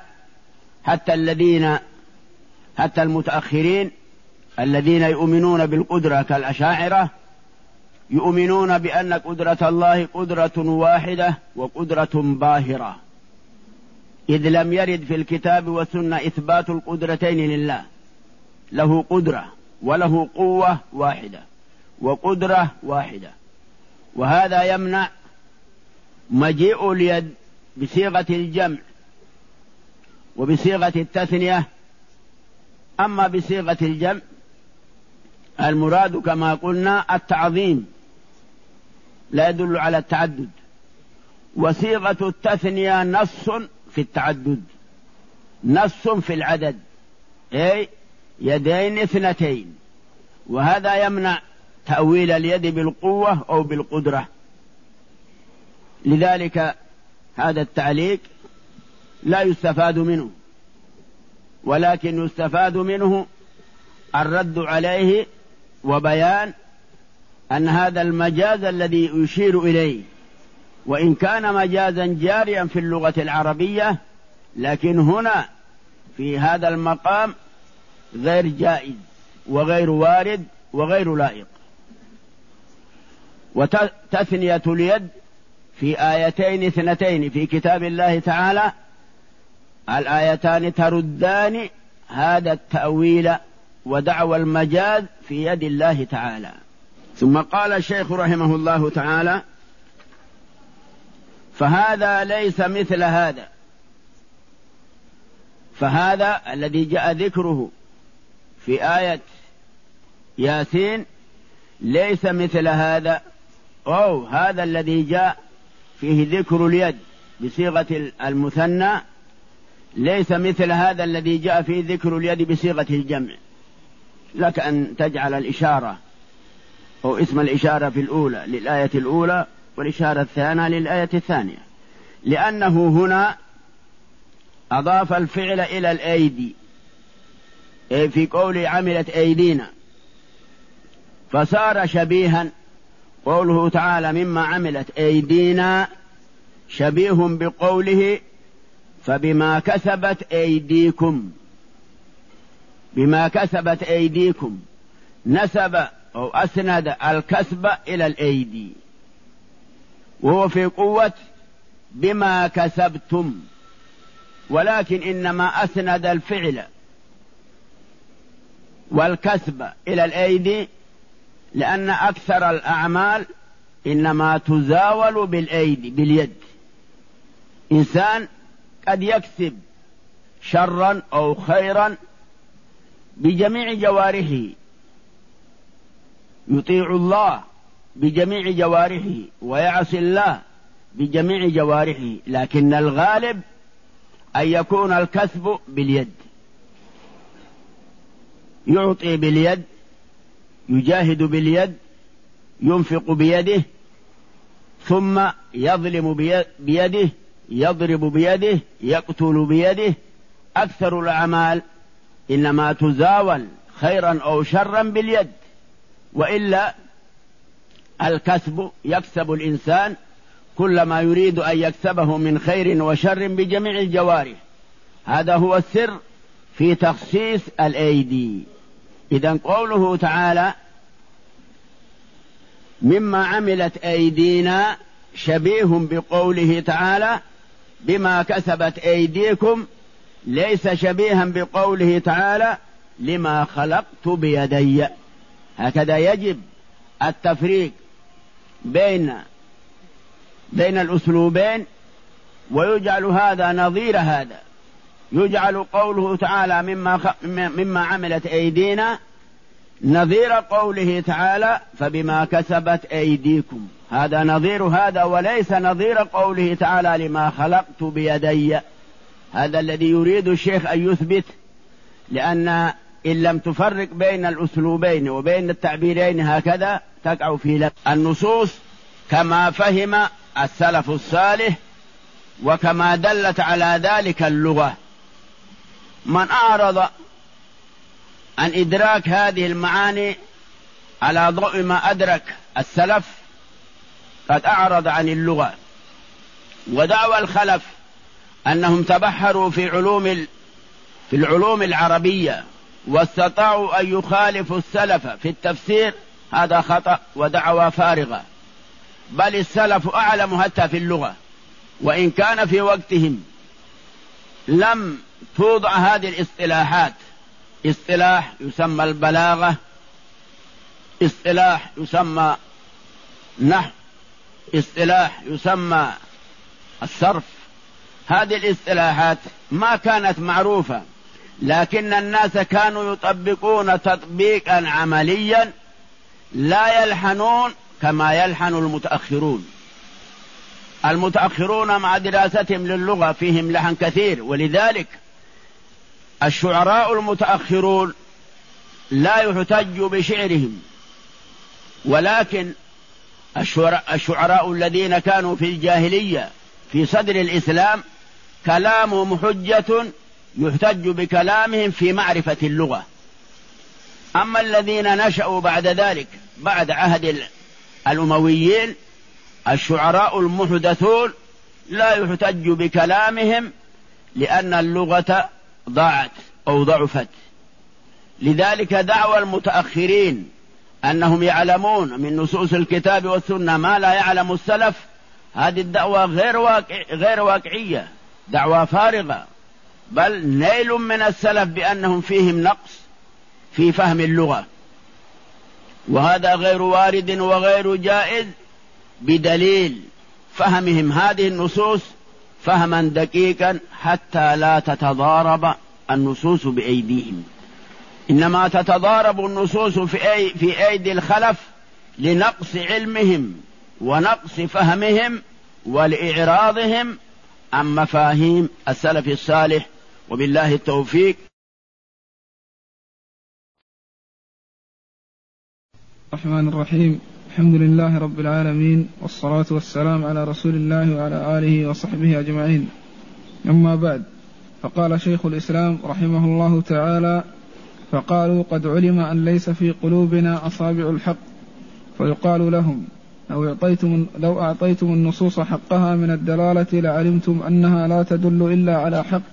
Speaker 2: حتى المتأخرين الذين يؤمنون بالقدرة كالأشاعرة يؤمنون بأن قدرة الله قدرة واحدة وقدرة باهرة، إذ لم يرد في الكتاب والسنة إثبات القدرتين لله. له قدرة وله قوة واحدة وقدرة واحدة، وهذا يمنع مجيء اليد بصيغة الجمع وبصيغة التثنية. أما بصيغة الجمع المراد كما قلنا التعظيم، لا يدل على التعدد. وصيغة التثنية نص في التعدد، نص في العدد، أي يدين اثنتين، وهذا يمنع تأويل اليد بالقوة أو بالقدرة. لذلك هذا التعليق لا يستفاد منه، ولكن يستفاد منه الرد عليه وبيان أن هذا المجاز الذي يشير إليه وإن كان مجازا جاريا في اللغة العربية، لكن هنا في هذا المقام غير جائز وغير وارد وغير لائق. وتثنية اليد في آيتين اثنتين في كتاب الله تعالى، الآيتان تردان هذا التأويل ودعوى المجاز في يد الله تعالى. ثم قال الشيخ رحمه الله تعالى: فهذا ليس مثل هذا. فهذا الذي جاء ذكره في آية ياسين ليس مثل هذا، أو هذا الذي جاء فيه ذكر اليد بصيغة المثنى ليس مثل هذا الذي جاء فيه ذكر اليد بصيغة الجمع. لك أن تجعل الإشارة أو اسم الإشارة في الأولى للآية الأولى والإشارة الثانية للآية الثانية، لأنه هنا أضاف الفعل إلى الأيدي في قوله عملت أيدينا، فصار شبيها. قوله تعالى مما عملت أيدينا شبيه بقوله فبما كسبت أيديكم. بما كسبت أيديكم نسب أو أسند الكسب إلى الأيدي، وهو في قوة بما كسبتم، ولكن إنما أسند الفعل والكسب إلى الأيدي لأن أكثر الأعمال إنما تزاول بالأيدي باليد. إنسان قد يكسب شرا أو خيرا بجميع جوارحه، يطيع الله بجميع جوارحه ويعصي الله بجميع جوارحه، لكن الغالب أن يكون الكسب باليد، يعطي باليد، يجاهد باليد، ينفق بيده، ثم يظلم بيده، يضرب بيده، يقتل بيده. أكثر الأعمال إنما تزاول خيرا أو شرا باليد، وإلا الكسب يكسب الإنسان كل ما يريد أن يكسبه من خير وشر بجميع الجوارح. هذا هو السر في تخصيص الأيدي. إذن قوله تعالى مما عملت أيدينا شبيه بقوله تعالى بما كسبت أيديكم، ليس شبيها بقوله تعالى لما خلقت بيدي. هكذا يجب التفريق بين الأسلوبين، ويجعل هذا نظير هذا. يجعل قوله تعالى مما عملت أيدينا نظير قوله تعالى فبما كسبت أيديكم، هذا نظير هذا، وليس نظير قوله تعالى لما خلقت بيدي. هذا الذي يريد الشيخ أن يثبت، لأن إن لم تفرق بين الأسلوبين وبين التعبيرين هكذا تقع في لبس. النصوص كما فهم السلف الصالح وكما دلت على ذلك اللغة. من أعرض عن إدراك هذه المعاني على ضوء ما أدرك السلف قد أعرض عن اللغة. ودعوى الخلف أنهم تبحروا في العلوم العربية واستطاعوا أن يخالفوا السلف في التفسير، هذا خطأ ودعوى فارغة. بل السلف أعلم حتى في اللغة، وإن كان في وقتهم لم توضع هذه الاصطلاحات. اصطلاح يسمى البلاغة، اصطلاح يسمى نحو، اصطلاح يسمى الصرف. هذه الاصطلاحات ما كانت معروفة، لكن الناس كانوا يطبقون تطبيقا عمليا لا يلحنون كما يلحن المتأخرون. المتأخرون مع دراستهم للغة فيهم لحن كثير، ولذلك الشعراء المتأخرون لا يحتج بشعرهم، ولكن الشعراء الذين كانوا في الجاهلية في صدر الإسلام كلامهم حجة يحتج بكلامهم في معرفة اللغة. أما الذين نشأوا بعد ذلك بعد عهد الأمويين الشعراء المحدثون لا يحتج بكلامهم لأن اللغة ضاعت أو ضعفت. لذلك دعوى المتأخرين أنهم يعلمون من نصوص الكتاب والسنة ما لا يعلم السلف، هذه الدعوة غير واقعية، دعوة فارغة، بل نيل من السلف بأنهم فيهم نقص في فهم اللغة، وهذا غير وارد وغير جائز بدليل فهمهم هذه النصوص فهما دقيقا حتى لا تتضارب النصوص بأيديهم، إنما تتضارب النصوص في أيدي الخلف لنقص علمهم ونقص فهمهم ولإعراضهم عن مفاهيم السلف الصالح، وبالله التوفيق.
Speaker 1: الرحمن الرحيم، الحمد لله رب العالمين، والصلاة والسلام على رسول الله وعلى آله وصحبه أجمعين. أما بعد، فقال شيخ الإسلام رحمه الله تعالى: فقالوا قد علم أن ليس في قلوبنا أصابع الحق، فيقال لهم لو أعطيتم النصوص حقها من الدلالة لعلمتم أنها لا تدل إلا على حق.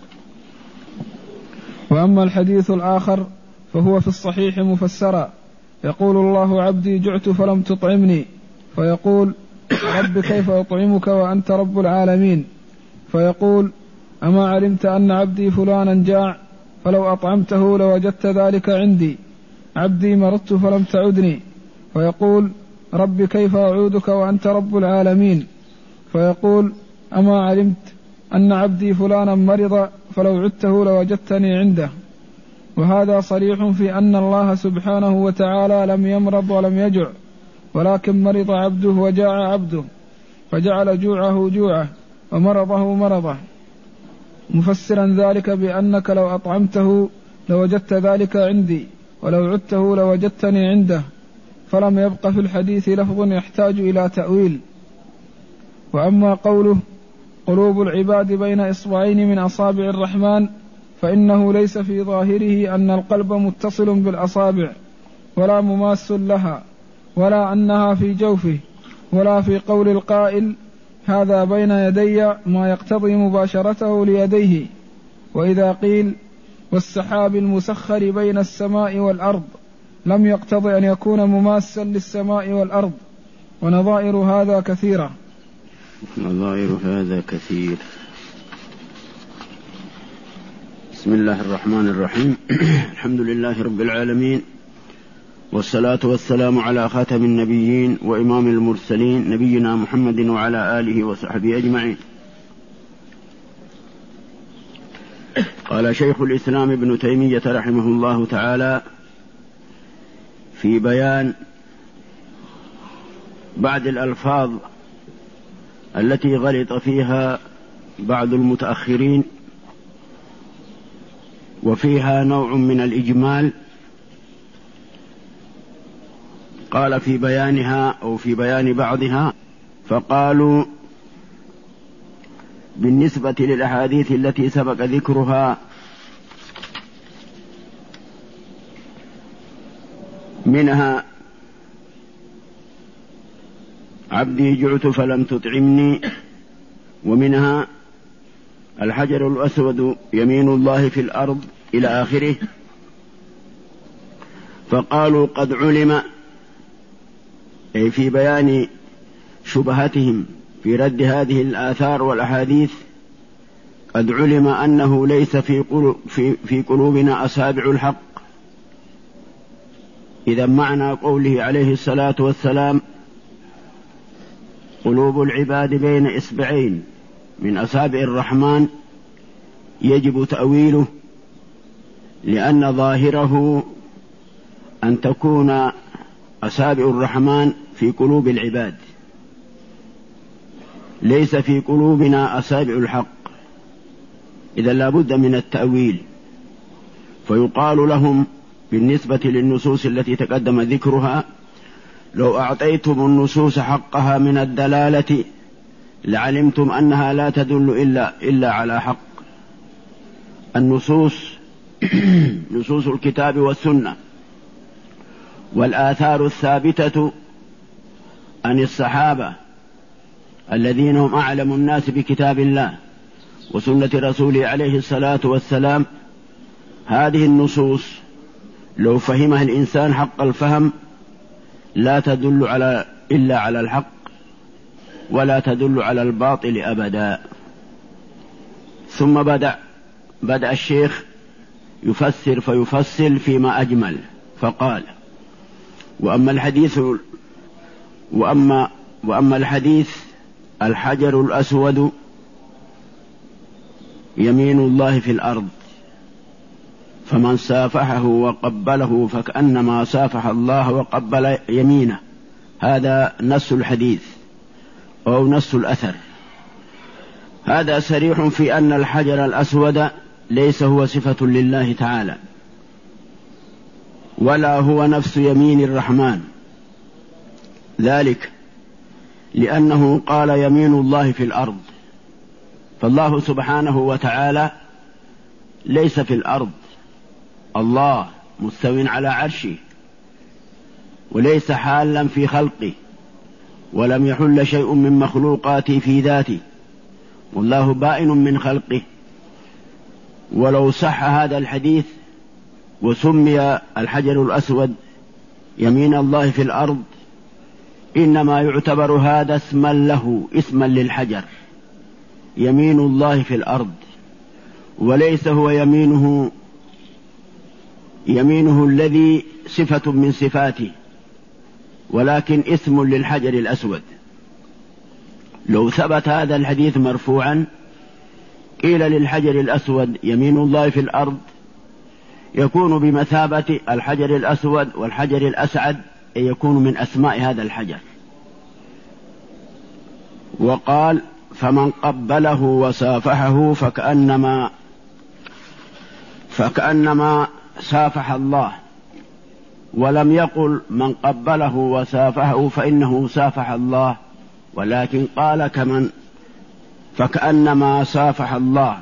Speaker 1: وأما الحديث الآخر فهو في الصحيح مفسرا، يقول الله: عبدي جعت فلم تطعمني، فيقول: رب كيف أطعمك وأنت رب العالمين؟ فيقول: أما علمت أن عبدي فلانا جاع فلو أطعمته لوجدت ذلك عندي؟ عبدي مرضت فلم تعدني، فيقول: رب كيف أعودك وأنت رب العالمين؟ فيقول: أما علمت أن عبدي فلانا مرض فلو عدته لوجدتني عنده. وهذا صريح في أن الله سبحانه وتعالى لم يمرض ولم يجع، ولكن مرض عبده وجاع عبده، فجعل جوعه جوعه ومرضه مرضه، مفسرا ذلك بأنك لو أطعمته لوجدت ذلك عندي، ولو عدته لوجدتني عنده، فلم يبق في الحديث لفظ يحتاج إلى تأويل. وأما قوله: قلوب العباد بين إصبعين من أصابع الرحمن، فإنه ليس في ظاهره أن القلب متصل بالأصابع ولا مماس لها، ولا أنها في جوفه، ولا في قول القائل: هذا بين يدي ما يقتضي مباشرته ليديه. وإذا قيل: والسحاب المسخر بين السماء والأرض، لم يقتضي أن يكون مماسا للسماء والأرض. ونظائر هذا كثيرة.
Speaker 2: بسم الله الرحمن الرحيم. الحمد لله رب العالمين، والصلاة والسلام على خاتم النبيين وإمام المرسلين نبينا محمد وعلى آله وصحبه أجمعين. قال شيخ الإسلام ابن تيمية رحمه الله تعالى في بيان بعض الألفاظ التي غلط فيها بعض المتأخرين وفيها نوع من الإجمال، قال في بيانها أو في بيان بعضها: فقالوا بالنسبة للأحاديث التي سبق ذكرها منها عبدي جعت فلم تطعمني، ومنها الحجر الأسود يمين الله في الأرض إلى آخره، فقالوا قد علم، أي في بيان شبهتهم في رد هذه الآثار والأحاديث، قد علم أنه ليس في قلوبنا أصابع الحق. إذا معنى قوله عليه الصلاة والسلام: قلوب العباد بين إصبعين من أصابع الرحمن، يجب تأويله، لأن ظاهره أن تكون أصابع الرحمن في قلوب العباد، ليس في قلوبنا أصابع الحق، إذا لا بد من التأويل. فيقال لهم بالنسبة للنصوص التي تقدم ذكرها: لو أعطيتم النصوص حقها من الدلالة لعلمتم أنها لا تدل إلا على حق. النصوص نصوص الكتاب والسنة والآثار الثابتة عن الصحابة الذين هم أعلم الناس بكتاب الله وسنة رسوله عليه الصلاة والسلام، هذه النصوص لو فهمها الإنسان حق الفهم لا تدل إلا على الحق ولا تدل على الباطل أبدا. ثم بدأ الشيخ يفسر فيفصل فيما أجمل، فقال: وأما الحديث الحجر الأسود يمين الله في الأرض، فمن سافحه وقبله فكأنما سافح الله وقبل يمينه. هذا نص الحديث أو نص الأثر. هذا صريح في أن الحجر الأسود ليس هو صفة لله تعالى، ولا هو نفس يمين الرحمن، ذلك لأنه قال يمين الله في الأرض، فالله سبحانه وتعالى ليس في الأرض، الله مستو على عرشه وليس حالا في خلقه، ولم يحل شيء من مخلوقاته في ذاته، والله بائن من خلقه. ولو صح هذا الحديث وسمي الحجر الأسود يمين الله في الأرض إنما يعتبر هذا اسما له، اسما للحجر، يمين الله في الأرض، وليس هو يمينه الذي صفة من صفاته، ولكن اسم للحجر الأسود. لو ثبت هذا الحديث مرفوعا قيل للحجر الأسود يمين الله في الأرض، يكون بمثابة الحجر الأسود والحجر الأسعد، أي يكون من أسماء هذا الحجر. وقال: فمن قبله وصافحه فكأنما صافح الله، ولم يقل من قبله وصافحه فإنه صافح الله، ولكن قال فكأنما صافح الله،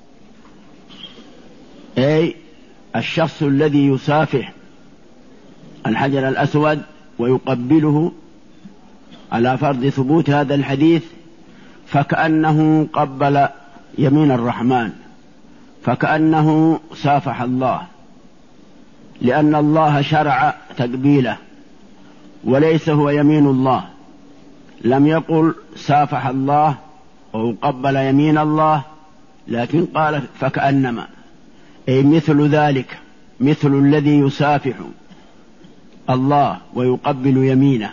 Speaker 2: أي الشخص الذي يصافح الحجر الأسود ويقبله على فرض ثبوت هذا الحديث فكأنه قبل يمين الرحمن، فكأنه صافح الله، لأن الله شرع تقبيله وليس هو يمين الله. لم يقل صافح الله أو قبل يمين الله، لكن قال فكأنما، أي مثل ذلك، مثل الذي يصافح الله ويقبل يمينه.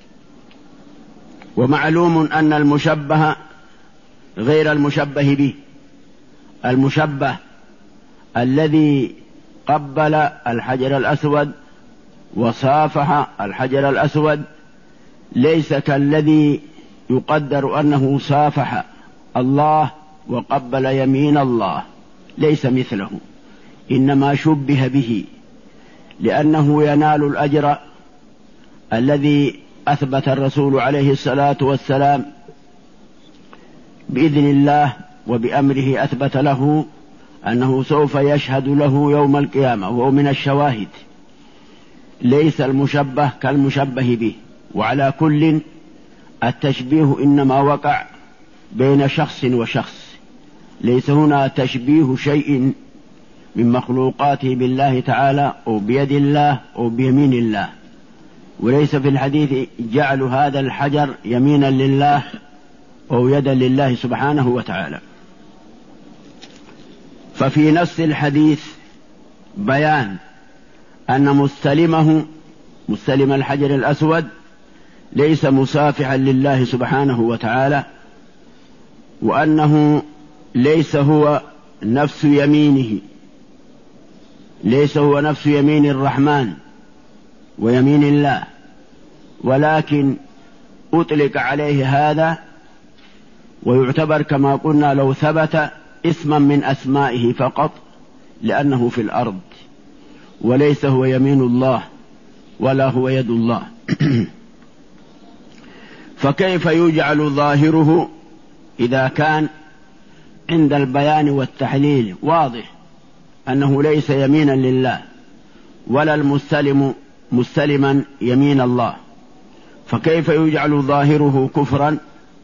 Speaker 2: ومعلوم أن المشبه غير المشبه به. المشبه الذي قبل الحجر الأسود وصافح الحجر الأسود ليس كالذي يقدر أنه صافح الله وقبل يمين الله، ليس مثله، إنما شبه به، لأنه ينال الأجر الذي أثبت الرسول عليه الصلاة والسلام بإذن الله وبأمره أثبت له أنه سوف يشهد له يوم القيامة، وهو من الشواهد. ليس المشبه كالمشبه به. وعلى كل التشبيه إنما وقع بين شخص وشخص، ليس هنا تشبيه شيء من مخلوقاته بالله تعالى أو بيد الله أو بيمين الله، وليس في الحديث جعل هذا الحجر يمينا لله أو يدا لله سبحانه وتعالى. ففي نفس الحديث بيان أن مستلم الحجر الأسود ليس مصافحا لله سبحانه وتعالى، وأنه ليس هو نفس يمينه، ليس هو نفس يمين الرحمن ويمين الله، ولكن أطلق عليه هذا، ويعتبر كما قلنا لو ثبت اسما من أسمائه فقط، لأنه في الأرض وليس هو يمين الله ولا هو يد الله. فكيف يجعل ظاهره إذا كان عند البيان والتحليل واضح أنه ليس يمينا لله ولا المستلم مستلما يمين الله؟ فكيف يجعل ظاهره كفرا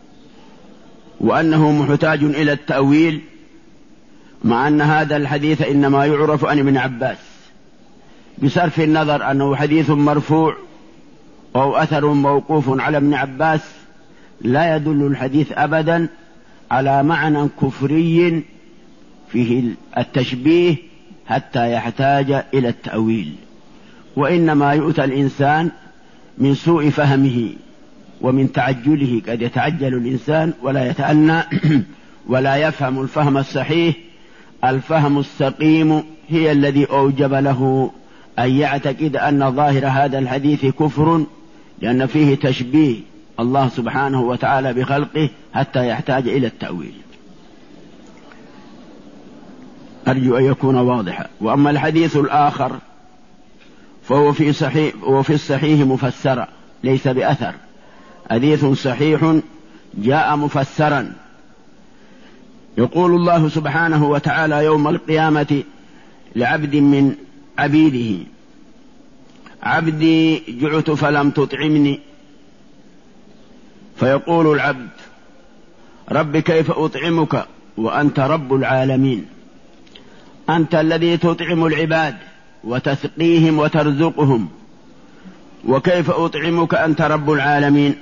Speaker 2: وأنه محتاج إلى التأويل، مع أن هذا الحديث إنما يعرف عن ابن عباس، بصرف النظر أنه حديث مرفوع أو أثر موقوف على ابن عباس، لا يدل الحديث أبدا على معنى كفري فيه التشبيه حتى يحتاج إلى التأويل. وإنما يؤتى الإنسان من سوء فهمه ومن تعجله، قد يتعجل الإنسان ولا يتأنى ولا يفهم الفهم الصحيح. الفهم السقيم هي الذي أوجب له أن يعتقد أن ظاهر هذا الحديث كفر، لأن فيه تشبيه الله سبحانه وتعالى بخلقه حتى يحتاج إلى التأويل. أرجو أن يكون واضحا. وأما الحديث الآخر فهو في الصحيح مفسرا ليس بأثر، حديث صحيح جاء مفسرا. يقول الله سبحانه وتعالى يوم القيامة لعبد من عبيده: عبدي جعت فلم تطعمني. فيقول العبد: رب كيف أطعمك وأنت رب العالمين؟ أنت الذي تطعم العباد وتسقيهم وترزقهم، وكيف أطعمك أنت رب العالمين؟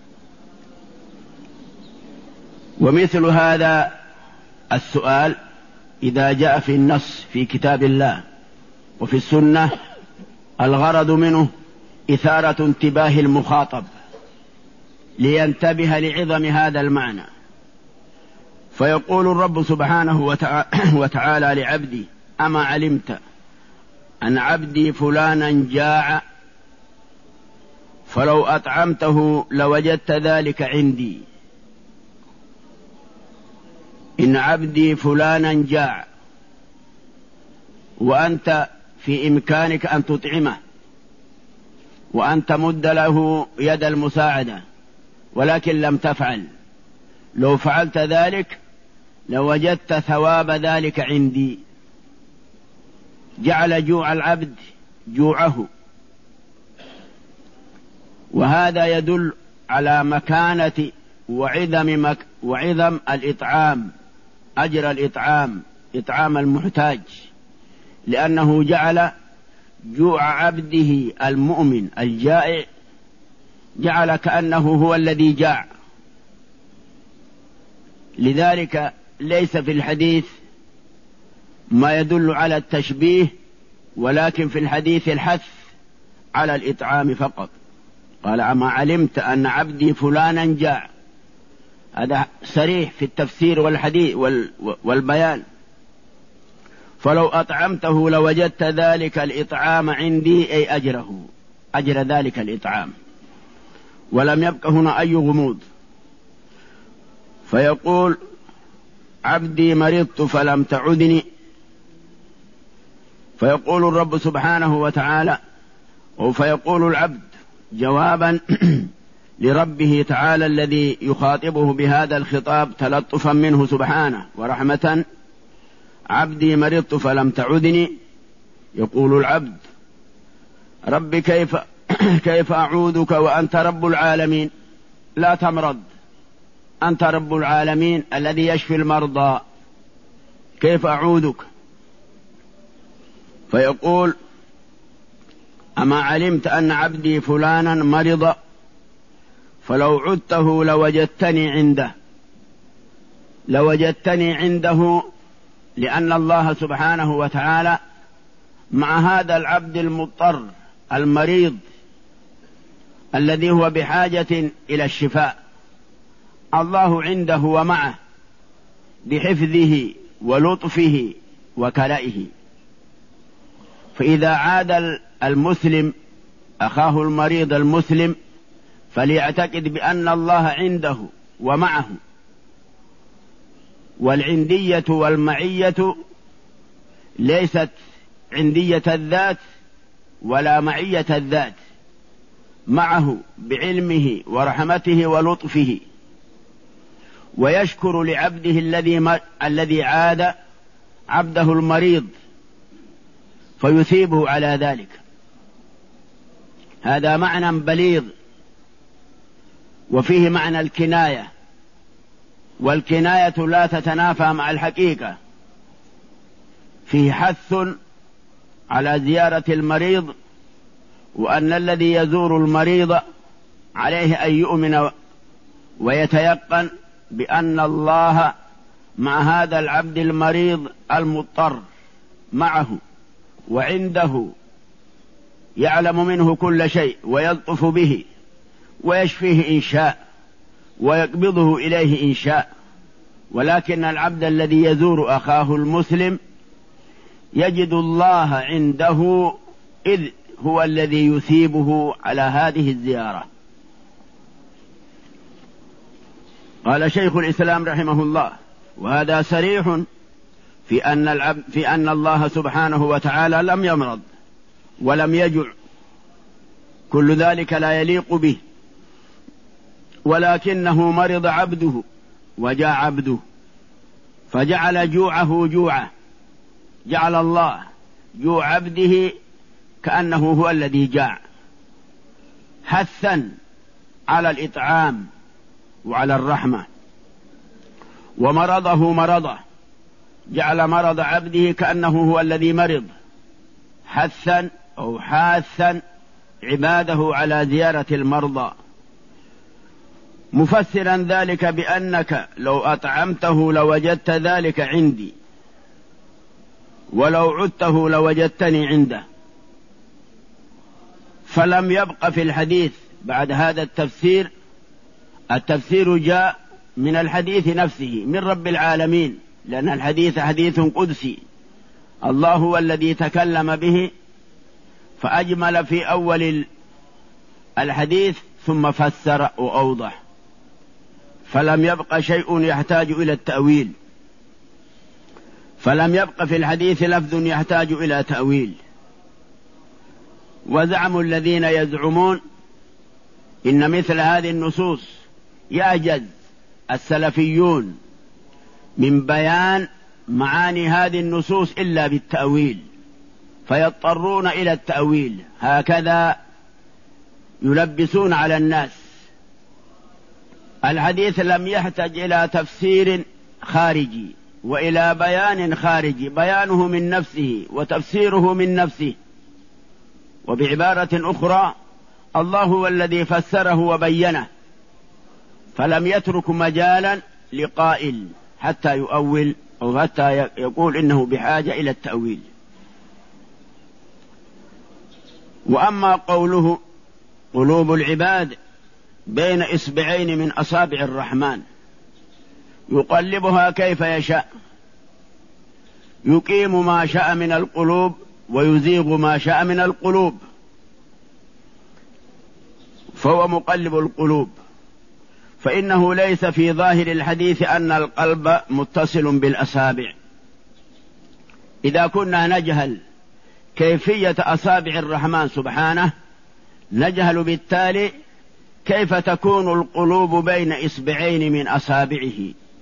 Speaker 2: ومثل هذا السؤال إذا جاء في النص في كتاب الله وفي السنة الغرض منه إثارة انتباه المخاطب لينتبه لعظم هذا المعنى. فيقول الرب سبحانه وتعالى لعبدي: أما علمت أن عبدي فلانا جاع فلو أطعمته لوجدت ذلك عندي. إن عبدي فلانا جاع وأنت في إمكانك أن تطعمه وأن تمد له يد المساعدة، ولكن لم تفعل، لو فعلت ذلك لوجدت ثواب ذلك عندي. جعل جوع العبد جوعه، وهذا يدل على مكانة وعظم الإطعام، أجر الإطعام، إطعام المحتاج، لأنه جعل جوع عبده المؤمن الجائع جعل كأنه هو الذي جاع. لذلك ليس في الحديث ما يدل على التشبيه، ولكن في الحديث الحث على الإطعام فقط. قال: أما علمت أن عبدي فلانا جاع، هذا صريح في التفسير والحديث والبيان. فلو أطعمته لوجدت ذلك الإطعام عندي، أي أجره، أجر ذلك الإطعام، ولم يبق هنا أي غموض. فيقول: عبدي مرضت فلم تعدني. فيقول الرب سبحانه وتعالى، فيقول العبد جوابا لربه تعالى الذي يخاطبه بهذا الخطاب تلطفا منه سبحانه ورحمة: عبدي مرضت فلم تعدني. يقول العبد: رب كيف أعودك وأنت رب العالمين؟ لا تمرض، أنت رب العالمين الذي يشفي المرضى، كيف أعودك؟ فيقول: أما علمت أن عبدي فلانا مرض فلو عدته لوجدتني عنده، لأن الله سبحانه وتعالى مع هذا العبد المضطر المريض الذي هو بحاجة إلى الشفاء، الله عنده ومعه بحفظه ولطفه وكلئه. فإذا عاد المسلم أخاه المريض المسلم فليعتقد بأن الله عنده ومعه. والعندية والمعية ليست عندية الذات ولا معية الذات، معه بعلمه ورحمته ولطفه، ويشكر لعبده الذي عاد عبده المريض فيثيبه على ذلك. هذا معنى بليغ، وفيه معنى الكناية، والكناية لا تتنافى مع الحقيقة. فيه حث على زيارة المريض، وأن الذي يزور المريض عليه أن يؤمن ويتيقن بأن الله مع هذا العبد المريض المضطر معه وعنده، يعلم منه كل شيء ويلطف به ويشفيه إن شاء ويقبضه إليه إن شاء. ولكن العبد الذي يزور أخاه المسلم يجد الله عنده، إذ هو الذي يثيبه على هذه الزيارة. قال شيخ الإسلام رحمه الله: وهذا صريح في أن الله سبحانه وتعالى لم يمرض ولم يجع، كل ذلك لا يليق به، ولكنه مرض عبده وجاع عبده، فجعل جوعه جوعه، جعل الله جوع عبده كأنه هو الذي جاع، حثا على الإطعام وعلى الرحمة. ومرضه مرضه، جعل مرض عبده كأنه هو الذي مرض، حثا أو حاثا عباده على زيارة المرضى، مفسرا ذلك بأنك لو أطعمته لوجدت ذلك عندي، ولو عدته لوجدتني عنده. فلم يبق في الحديث بعد هذا التفسير. التفسير جاء من الحديث نفسه من رب العالمين، لأن الحديث حديث قدسي، الله هو الذي تكلم به، فأجمل في أول الحديث ثم فسر وأوضح، فلم يبق شيء يحتاج إلى التأويل، فلم يبق في الحديث لفظ يحتاج إلى تأويل. وزعم الذين يزعمون إن مثل هذه النصوص يعجز السلفيون من بيان معاني هذه النصوص إلا بالتأويل، فيضطرون إلى التأويل، هكذا يلبسون على الناس. الحديث لم يحتج إلى تفسير خارجي وإلى بيان خارجي، بيانه من نفسه وتفسيره من نفسه. وبعبارة أخرى، الله هو الذي فسره وبينه، فلم يترك مجالا لقائل حتى يؤول أو حتى يقول إنه بحاجة إلى التأويل. وأما قوله قلوب العباد بين إصبعين من أصابع الرحمن يقلبها كيف يشاء، يقيم ما شاء من القلوب ويزيغ ما شاء من القلوب، فهو مقلب القلوب. فإنه ليس في ظاهر الحديث أن القلب متصل بالأصابع. إذا كنا نجهل كيفية أصابع الرحمن سبحانه، نجهل بالتالي كيف تكون القلوب بين إصبعين من أصابعه،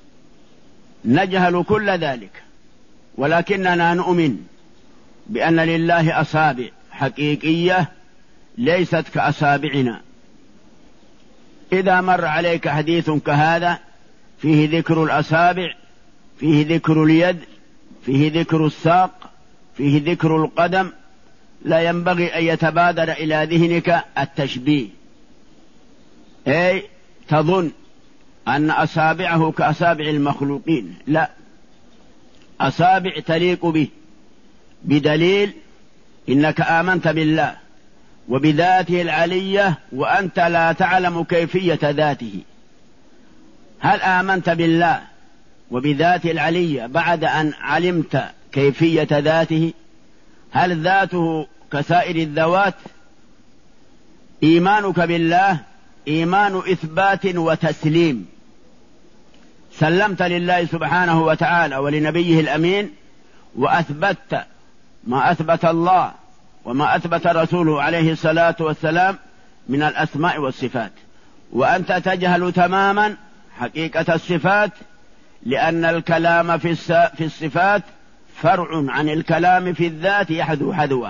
Speaker 2: نجهل كل ذلك. ولكننا نؤمن بأن لله أصابع حقيقية ليست كأصابعنا. إذا مر عليك حديث كهذا فيه ذكر الأصابع، فيه ذكر اليد، فيه ذكر الساق، فيه ذكر القدم، لا ينبغي أن يتبادر إلى ذهنك التشبيه، أي تظن أن أصابعه كأصابع المخلوقين، لا، أصابع تليق به، بدليل إنك آمنت بالله وبذاته العلية وأنت لا تعلم كيفية ذاته. هل آمنت بالله وبذاته العلية بعد أن علمت كيفية ذاته؟ هل ذاته كسائر الذوات؟ إيمانك بالله إيمان إثبات وتسليم، سلمت لله سبحانه وتعالى ولنبيه الأمين، وأثبتت ما أثبت الله وما أثبت رسوله عليه الصلاة والسلام من الأسماء والصفات، وأنت تجهل تماما حقيقة الصفات، لأن الكلام في الصفات فرع عن الكلام في الذات يحذو حذوه.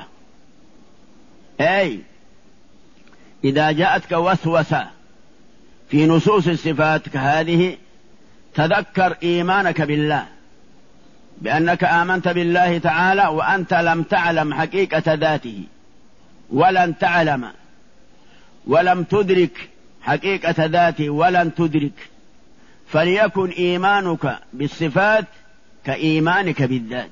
Speaker 2: أي إذا جاءتك وسوسة في نصوص الصفات كهذه تذكر إيمانك بالله، بأنك آمنت بالله تعالى وأنت لم تعلم حقيقة ذاته، ولن تعلم ولم تدرك حقيقة ذاته ولن تدرك، فليكن إيمانك بالصفات كإيمانك بالذات.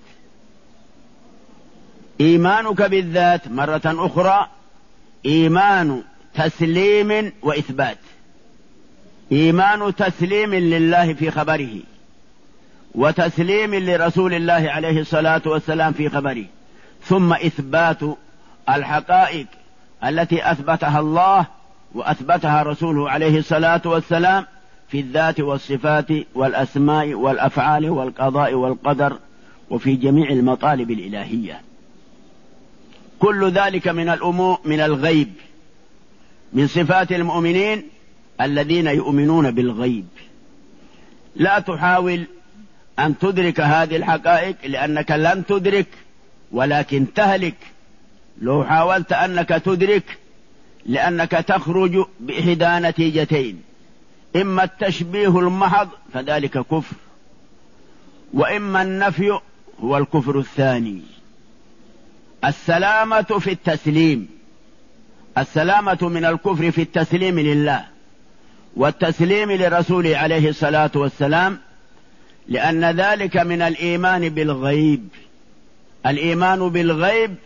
Speaker 2: إيمانك بالذات مرة أخرى إيمان تسليم وإثبات، إيمان تسليم لله في خبره، وتسليم لرسول الله عليه الصلاة والسلام في خبره، ثم إثبات الحقائق التي أثبتها الله وأثبتها رسوله عليه الصلاة والسلام في الذات والصفات والأسماء والأفعال والقضاء والقدر وفي جميع المطالب الإلهية. كل ذلك من الأمور من الغيب، من صفات المؤمنين الذين يؤمنون بالغيب. لا تحاول أن تدرك هذه الحقائق لأنك لن تدرك، ولكن تهلك لو حاولت أنك تدرك، لأنك تخرج بإحدى نتيجتين: إما التشبيه المحض فذلك كفر، وإما النفي هو الكفر الثاني. السلامة في التسليم، السلامة من الكفر في التسليم لله والتسليم لرسوله عليه الصلاة والسلام، لأن ذلك من الإيمان بالغيب. الإيمان بالغيب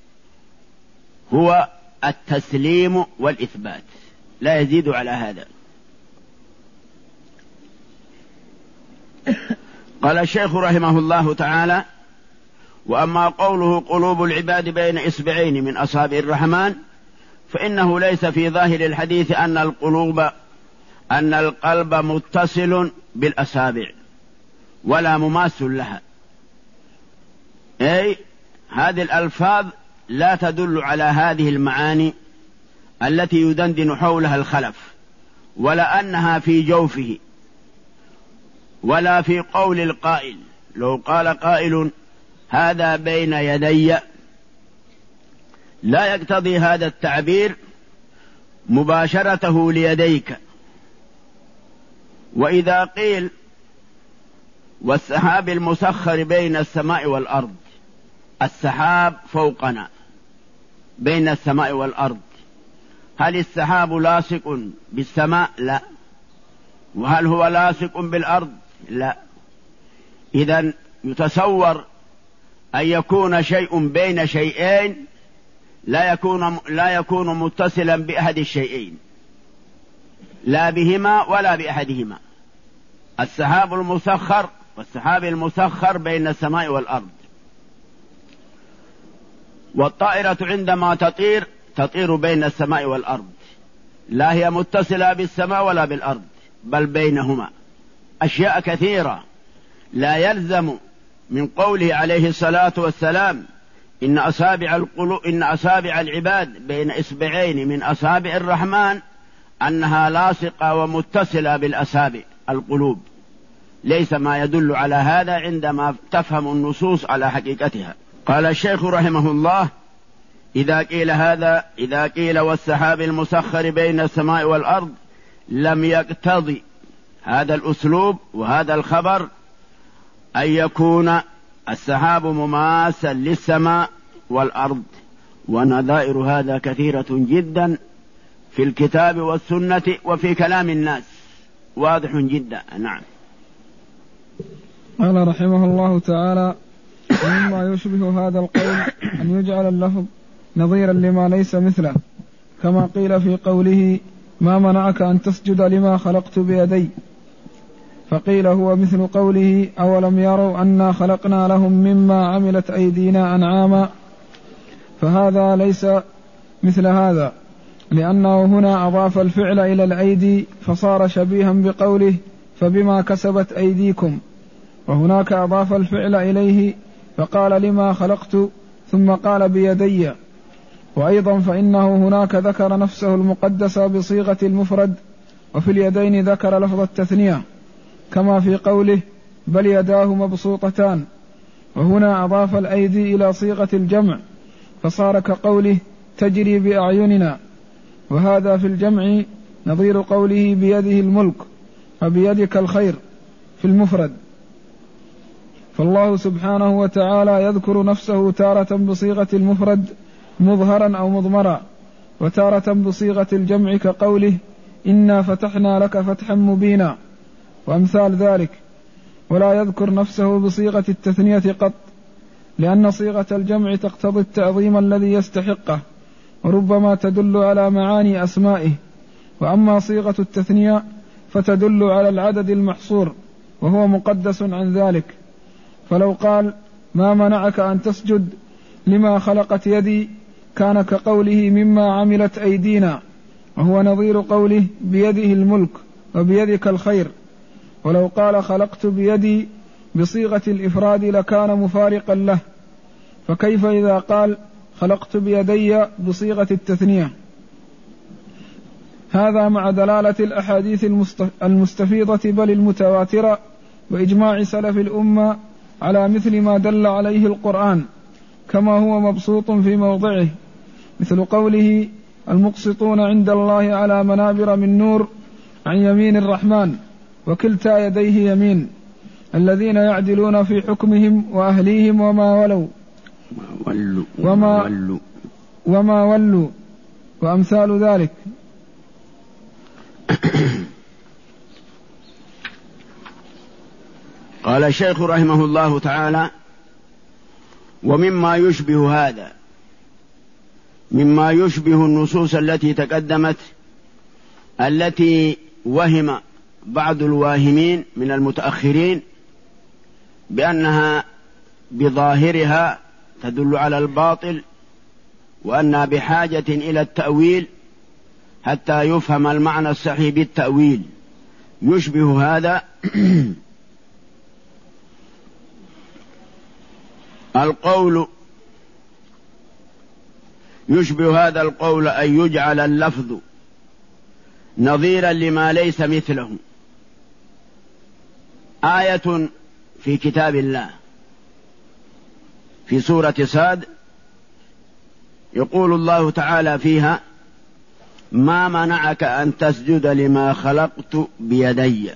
Speaker 2: هو التسليم والإثبات، لا يزيد على هذا. قال الشيخ رحمه الله تعالى: وأما قوله قلوب العباد بين إصبعين من أصابع الرحمن، فإنه ليس في ظاهر الحديث أن القلب متصل بالأصابع ولا مماس لها، أي هذه الألفاظ لا تدل على هذه المعاني التي يدندن حولها الخلف، ولا أنها في جوفه، ولا في قول القائل. لو قال قائل هذا بين يدي، لا يقتضي هذا التعبير مباشرته ليديك. وإذا قيل والسحاب المسخر بين السماء والأرض، السحاب فوقنا بين السماء والأرض، هل السحاب لاصق بالسماء؟ لا. وهل هو لاصق بالأرض؟ لا. إذن يتصور أن يكون شيء بين شيئين لا يكون متصلا بأحد الشيئين، لا بهما ولا بأحدهما. السحاب المسخر والسحاب المسخر بين السماء والأرض. والطائرة عندما تطير بين السماء والأرض، لا هي متصلة بالسماء ولا بالأرض، بل بينهما أشياء كثيرة. لا يلزم من قوله عليه الصلاة والسلام إن أصابع العباد بين إصبعين من أصابع الرحمن أنها لاصقة ومتصلة بالأصابع القلوب، ليس ما يدل على هذا عندما تفهم النصوص على حقيقتها. قال الشيخ رحمه الله: إذا قيل والسحاب المسخر بين السماء والأرض، لم يقتضي هذا الأسلوب وهذا الخبر أن يكون السحاب مماثلا للسماء والأرض، ونظائر هذا كثيرة جدا في الكتاب والسنة وفي كلام الناس، واضح جدا. نعم.
Speaker 1: قال رحمه الله تعالى: ومما يشبه هذا القول أن يجعل اللفظ نظيرا لما ليس مثله، كما قيل في قوله: ما منعك أن تسجد لما خلقت بيدي، فقيل هو مثل قوله: أولم يروا أنا خلقنا لهم مما عملت أيدينا أنعاما، فهذا ليس مثل هذا، لأنه هنا أضاف الفعل إلى الأيدي فصار شبيها بقوله فبما كسبت أيديكم، وهناك أضاف الفعل إليه فقال لما خلقت ثم قال بيدي. وأيضا فإنه هناك ذكر نفسه المقدسة بصيغة المفرد، وفي اليدين ذكر لفظ التثنية كما في قوله بل يداه مبسوطتان، وهنا أضاف الأيدي إلى صيغة الجمع فصار كقوله تجري بأعيننا، وهذا في الجمع نظير قوله بيده الملك وبيدك الخير في المفرد. فالله سبحانه وتعالى يذكر نفسه تارة بصيغة المفرد مظهرا أو مضمرا، وتارة بصيغة الجمع كقوله إنا فتحنا لك فتحا مبينا وأمثال ذلك، ولا يذكر نفسه بصيغة التثنية قط، لأن صيغة الجمع تقتضي التعظيم الذي يستحقه، وربما تدل على معاني أسمائه، وأما صيغة التثنية فتدل على العدد المحصور وهو مقدس عن ذلك. فلو قال ما منعك أن تسجد لما خلقت يدي كان كقوله مما عملت أيدينا، وهو نظير قوله بيده الملك وبيدك الخير. ولو قال خلقت بيدي بصيغة الإفراد لكان مفارقا له، فكيف إذا قال خلقت بيدي بصيغة التثنية؟ هذا مع دلالة الأحاديث المستفيضة بل المتواترة وإجماع سلف الأمة على مثل ما دل عليه القرآن، كما هو مبسوط في موضعه، مثل قوله المقسطون عند الله على منابر من نور عن يمين الرحمن وكلتا يديه يمين، الذين يعدلون في حكمهم وأهليهم وما ولوا وأمثال ذلك.
Speaker 2: قال الشيخ رحمه الله تعالى ومما يشبه هذا، مما يشبه النصوص التي تقدمت التي وهم بعض الواهمين من المتأخرين بأنها بظاهرها تدل على الباطل، وأنها بحاجة إلى التأويل حتى يفهم المعنى الصحيح بالتأويل. يشبه هذا القول، يشبه هذا القول أن يجعل اللفظ نظيرا لما ليس مثله. آية في كتاب الله في سورة صاد يقول الله تعالى فيها ما منعك أن تسجد لما خلقت بيدي.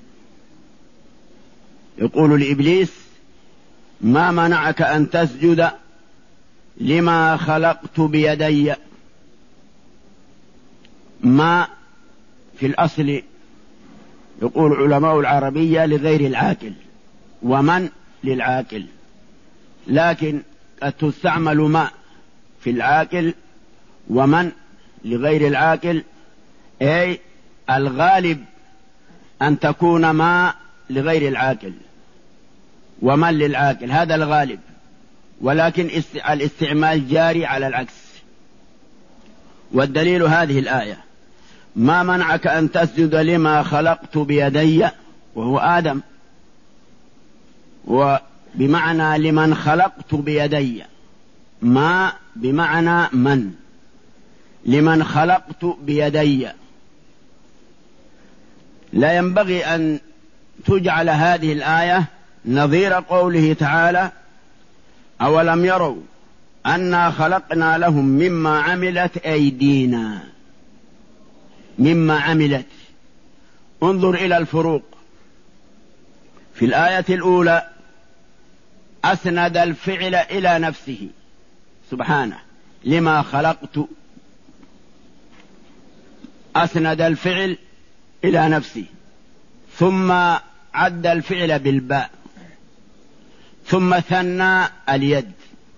Speaker 2: يقول لإبليس ما منعك أن تسجد لما خلقت بيدي. ما في الأصل يقول علماء العربية لغير العاقل، ومن للعاقل، لكن قد تستعمل ما في العاقل ومن لغير العاقل، أي الغالب أن تكون ما لغير العاقل ومن للعاقل، هذا الغالب، ولكن الاستعمال جاري على العكس. والدليل هذه الآية ما منعك أن تسجد لما خلقت بيدي، وهو آدم، وبمعنى لمن خلقت بيدي، ما بمعنى من، لمن خلقت بيدي. لا ينبغي أن تجعل هذه الآية نظير قوله تعالى أولم يروا أنا خلقنا لهم مما عملت أيدينا. مما عملت، انظر إلى الفروق. في الآية الأولى أسند الفعل إلى نفسه سبحانه، لما خلقت، أسند الفعل إلى نفسه، ثم عد الفعل بالباء، ثم ثنى اليد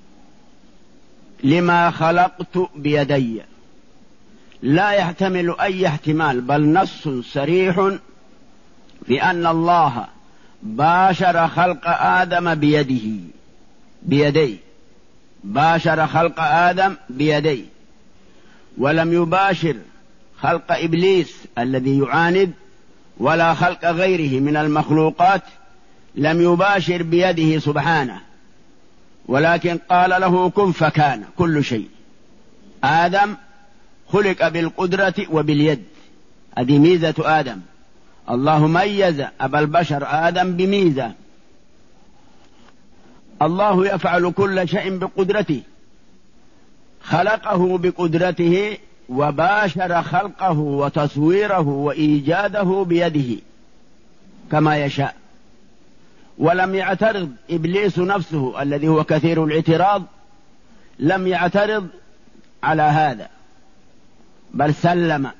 Speaker 2: لما خلقت بيدي. لا يحتمل أي احتمال، بل نص صريح في أن الله باشر خلق آدم بيديه، باشر خلق آدم بيديه، ولم يباشر خلق إبليس الذي يعاند ولا خلق غيره من المخلوقات لم يباشر بيده سبحانه، ولكن قال له كن فكان كل شيء. آدم خلق بالقدرة وباليد، هذه ميزة آدم. الله ميز أبا البشر آدم بميزة، الله يفعل كل شيء بقدرته، خلقه بقدرته وباشر خلقه وتصويره وإيجاده بيده كما يشاء. ولم يعترض إبليس نفسه الذي هو كثير الاعتراض، لم يعترض على هذا بل سلم.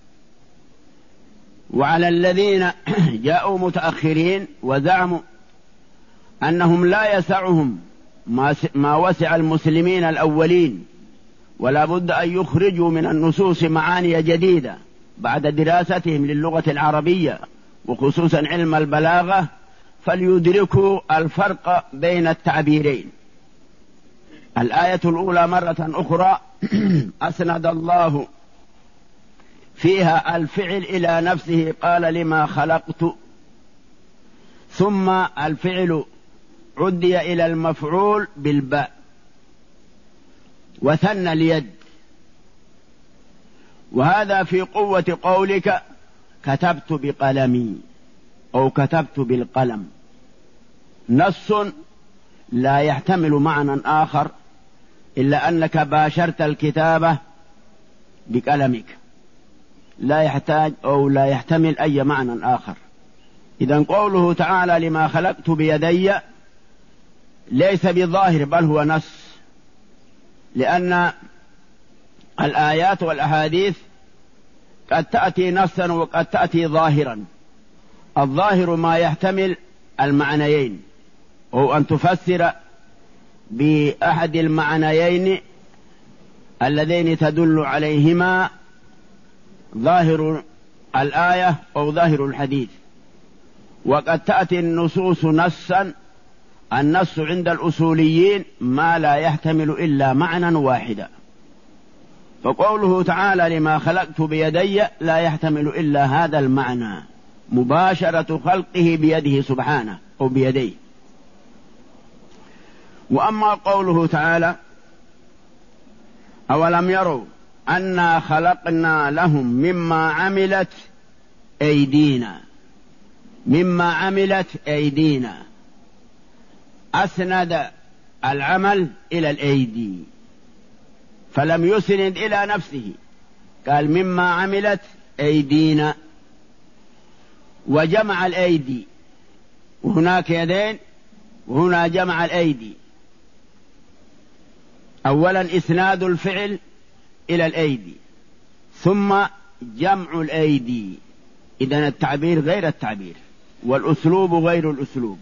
Speaker 2: وعلى الذين جاءوا متأخرين وزعموا أنهم لا يسعهم ما وسع المسلمين الأولين، ولا بد أن يخرجوا من النصوص معاني جديدة بعد دراستهم للغة العربية وخصوصا علم البلاغة، فليدركوا الفرق بين التعبيرين. الآية الأولى مرة أخرى أسند الله فيها الفعل إلى نفسه، قال لما خلقت، ثم الفعل عدي إلى المفعول بالباء، وثنى اليد. وهذا في قوة قولك كتبت بقلمي أو كتبت بالقلم، نص لا يحتمل معنى آخر إلا أنك باشرت الكتابة بقلمك، لا يحتاج أو لا يحتمل أي معنى آخر. إذن قوله تعالى لما خلقت بيدي ليس بظاهر بل هو نص، لأن الآيات والأحاديث قد تأتي نصا وقد تأتي ظاهرا. الظاهر ما يحتمل المعنيين، أو أن تفسر بأحد المعنيين اللذين تدل عليهما ظاهر الآية أو ظاهر الحديث. وقد تأتي النصوص نصا، النص عند الأصوليين ما لا يحتمل إلا معنى واحدا، فقوله تعالى لما خلقت بيدي لا يحتمل إلا هذا المعنى، مباشرة خلقه بيده سبحانه أو بيديه. وأما قوله تعالى أولم يروا أنا خلقنا لهم مما عملت أيدينا، مما عملت أيدينا، أسند العمل إلى الأيدي فلم يسند إلى نفسه، قال مما عملت أيدينا، وجمع الأيدي، وهناك يدين وهنا جمع الأيدي. أولا إسناد الفعل إلى الأيدي ثم جمع الأيدي، إذن التعبير غير التعبير والأسلوب غير الأسلوب.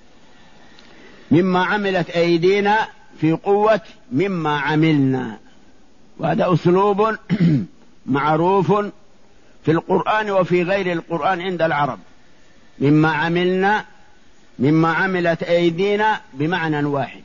Speaker 2: مما عملت أيدينا في قوة مما عملنا، وهذا أسلوب معروف في القرآن وفي غير القرآن عند العرب. مما عملنا، مما عملت أيدينا بمعنى واحد.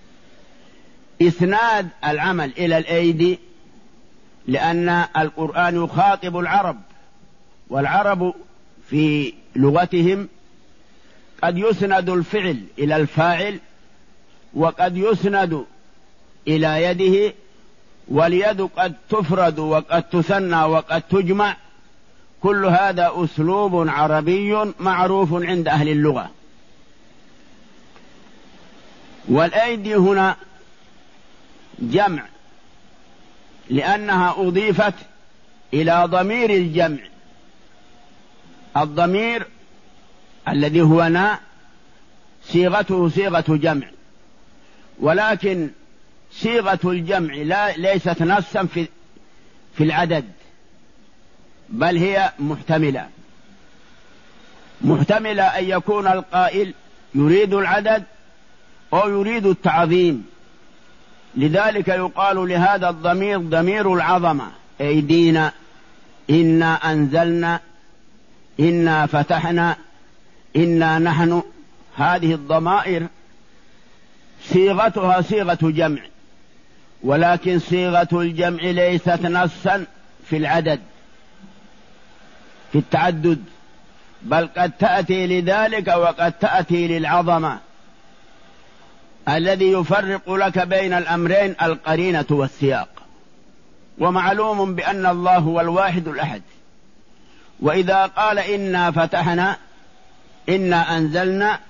Speaker 2: إسناد العمل إلى الأيدي لأن القرآن يخاطب العرب، والعرب في لغتهم قد يسند الفعل إلى الفاعل وقد يسند إلى يده، واليد قد تفرد وقد تثنى وقد تجمع. كل هذا أسلوب عربي معروف عند أهل اللغة. والأيدي هنا جمع لأنها أضيفت إلى ضمير الجمع. الضمير الذي هو نا صيغته صيغة جمع، ولكن صيغة الجمع ليست نصا في العدد، بل هي محتملة أن يكون القائل يريد العدد أو يريد التعظيم. لذلك يقال لهذا الضمير ضمير العظمة، أيدينا، إنا أنزلنا، إنا فتحنا، إنا نحن. هذه الضمائر صيغتها صيغة جمع، ولكن صيغة الجمع ليست نصا في العدد، في التعدد، بل قد تأتي لذلك وقد تأتي للعظمة. الذي يفرق لك بين الأمرين القرينة والسياق. ومعلوم بأن الله هو الواحد الأحد. وإذا قال إنا فتحنا، إنا أنزلنا،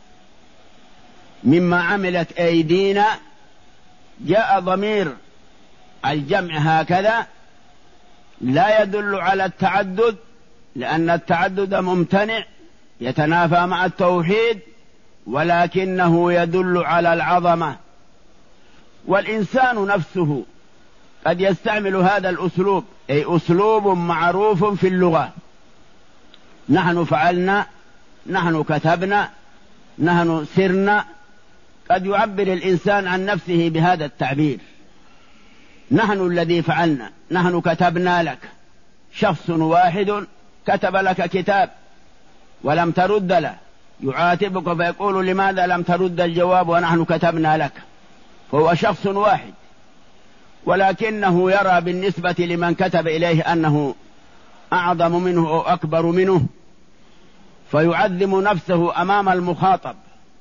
Speaker 2: مما عملت أيدينا، جاء ضمير الجمع هكذا لا يدل على التعدد، لأن التعدد ممتنع يتنافى مع التوحيد، ولكنه يدل على العظمة. والإنسان نفسه قد يستعمل هذا الأسلوب، أي أسلوب معروف في اللغة. نحن فعلنا، نحن كتبنا، نحن سرنا. قد يعبر الإنسان عن نفسه بهذا التعبير: نحن الذي فعلنا، نحن كتبنا لك. شخص واحد كتب لك كتاب ولم ترد له، يعاتبك فيقول: لماذا لم ترد الجواب ونحن كتبنا لك؟ فهو شخص واحد، ولكنه يرى بالنسبة لمن كتب إليه أنه أعظم منه أو أكبر منه، فيعظم نفسه أمام المخاطب.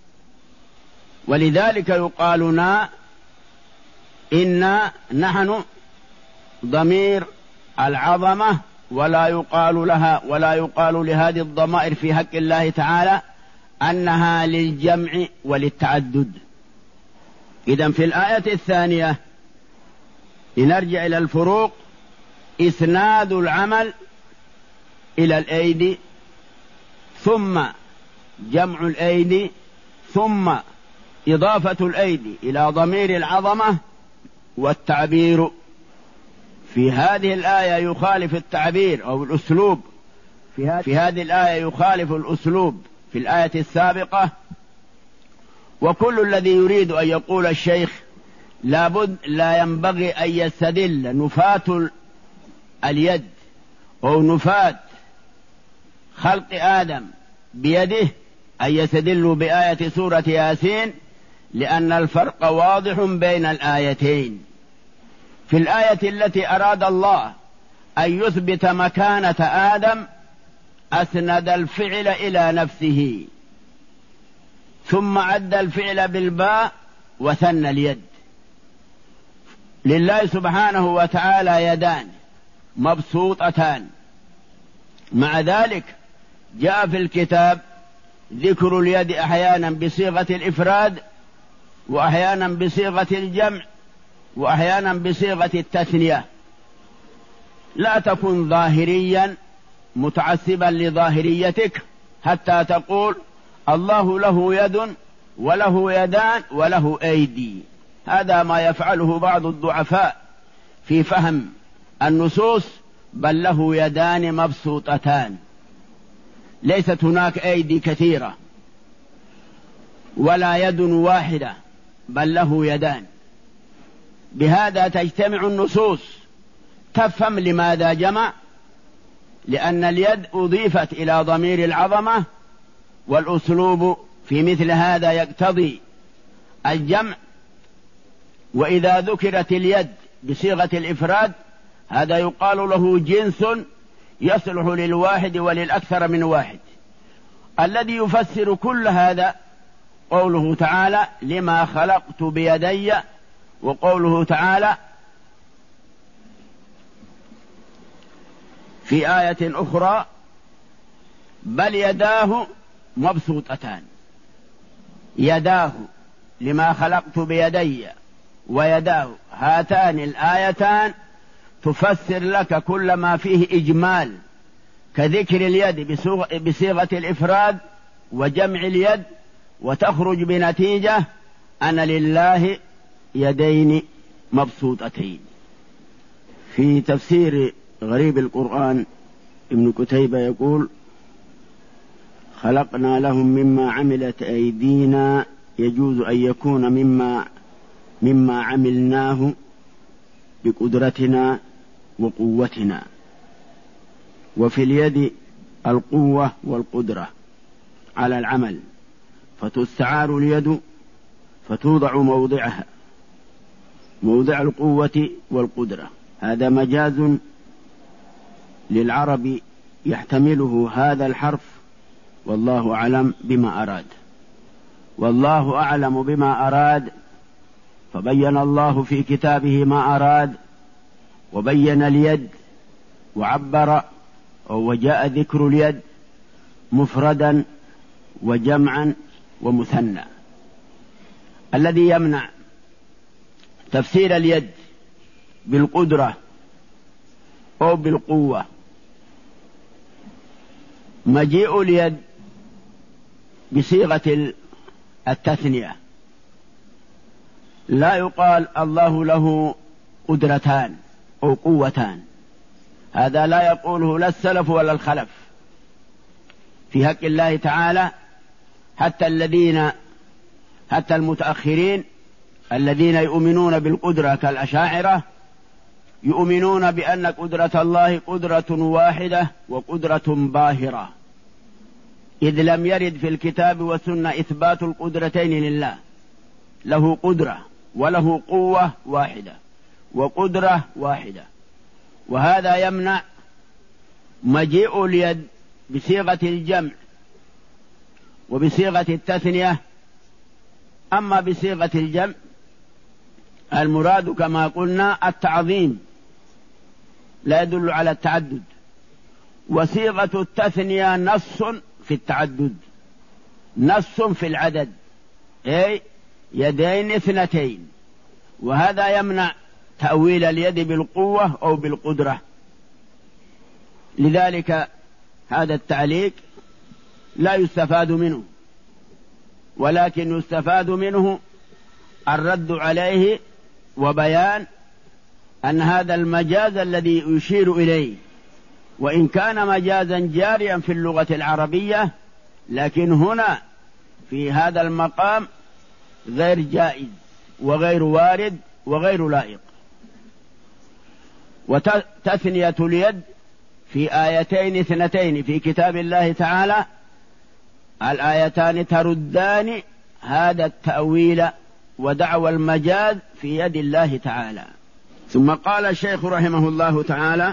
Speaker 2: ولذلك يقال إنا نحن ضمير العظمة، ولا يقال لهذه الضمائر في حق الله تعالى أنها للجمع وللتعدد. إذن في الآية الثانية لنرجع إلى الفروق: إسناد العمل إلى الأيدي، ثم جمع الأيدي، ثم إضافة الأيدي إلى ضمير العظمة، والتعبير في هذه الآية يخالف التعبير أو الأسلوب في هذه الآية يخالف الأسلوب في الآية السابقة. وكل الذي يريد أن يقول الشيخ لا ينبغي أن يستدل نفاة اليد أو نفاة خلق آدم بيده أن يستدلوا بآية سورة ياسين، لأن الفرق واضح بين الآيتين. في الآية التي أراد الله أن يثبت مكانة آدم أسند الفعل إلى نفسه، ثم عد الفعل بالباء وثنى اليد. لله سبحانه وتعالى يدان مبسوطتان، مع ذلك جاء في الكتاب ذكر اليد أحيانا بصيغة الإفراد، وأحيانا بصيغة الجمع، وأحيانا بصيغة التثنية. لا تكن ظاهريا متعصبا لظاهريتك حتى تقول الله له يد وله يدان وله أيدي. هذا ما يفعله بعض الضعفاء في فهم النصوص، بل له يدان مبسوطتان، ليست هناك أيدي كثيرة ولا يد واحدة، بل له يدان. بهذا تجتمع النصوص. تفهم لماذا جمع؟ لأن اليد أضيفت إلى ضمير العظمة، والأسلوب في مثل هذا يقتضي الجمع. وإذا ذكرت اليد بصيغة الإفراد هذا يقال له جنس يصلح للواحد وللأكثر من واحد. الذي يفسر كل هذا قوله تعالى: لما خلقت بيدي، وقوله تعالى في آية أخرى: بل يداه مبسوطتان. يداه لما خلقت بيدي ويداه، هاتان الآيتان تفسر لك كل ما فيه إجمال، كذكر اليد بصيغة الإفراد وجمع اليد، وتخرج بنتيجة أن لله يدين مبسوطتين. في تفسير غريب القرآن ابن كتيبة يقول: خلقنا لهم مما عملت أيدينا، يجوز أن يكون مما عملناه بقدرتنا وقوتنا. وفي اليد القوة والقدرة على العمل، فتستعار اليد فتوضع موضعها، موضع القوة والقدرة. هذا مجاز للعرب يحتمله هذا الحرف، والله أعلم بما أراد. والله أعلم بما أراد، فبين الله في كتابه ما أراد، وبين اليد وعبر، وجاء ذكر اليد مفردا وجمعا ومثنى. الذي يمنع تفسير اليد بالقدرة أو بالقوة مجيء اليد بصيغة التثنية، لا يقال الله له قدرتان أو قوتان، هذا لا يقوله لا السلف ولا الخلف في حق الله تعالى. حتى المتأخرين الذين يؤمنون بالقدرة كالأشاعرة يؤمنون بأن قدرة الله قدرة واحدة وقدرة باهرة، إذ لم يرد في الكتاب والسنة إثبات القدرتين لله، له قدرة وله قوة واحدة وقدرة واحدة. وهذا يمنع مجيء اليد بصيغة الجمع وبصيغة التثنية. أما بصيغة الجمع المراد كما قلنا التعظيم، لا يدل على التعدد، وصيغة التثنية نص في التعدد، نص في العدد، أي يدين اثنتين، وهذا يمنع تأويل اليد بالقوة أو بالقدرة. لذلك هذا التعليق لا يستفاد منه، ولكن يستفاد منه الرد عليه وبيان أن هذا المجاز الذي يشير إليه وإن كان مجازا جاريا في اللغة العربية، لكن هنا في هذا المقام غير جائز وغير وارد وغير لائق. وتثنية اليد في آيتين اثنتين في كتاب الله تعالى، الآيتان تردان هذا التأويل ودعوى المجاز في يد الله تعالى. ثم قال الشيخ رحمه الله تعالى: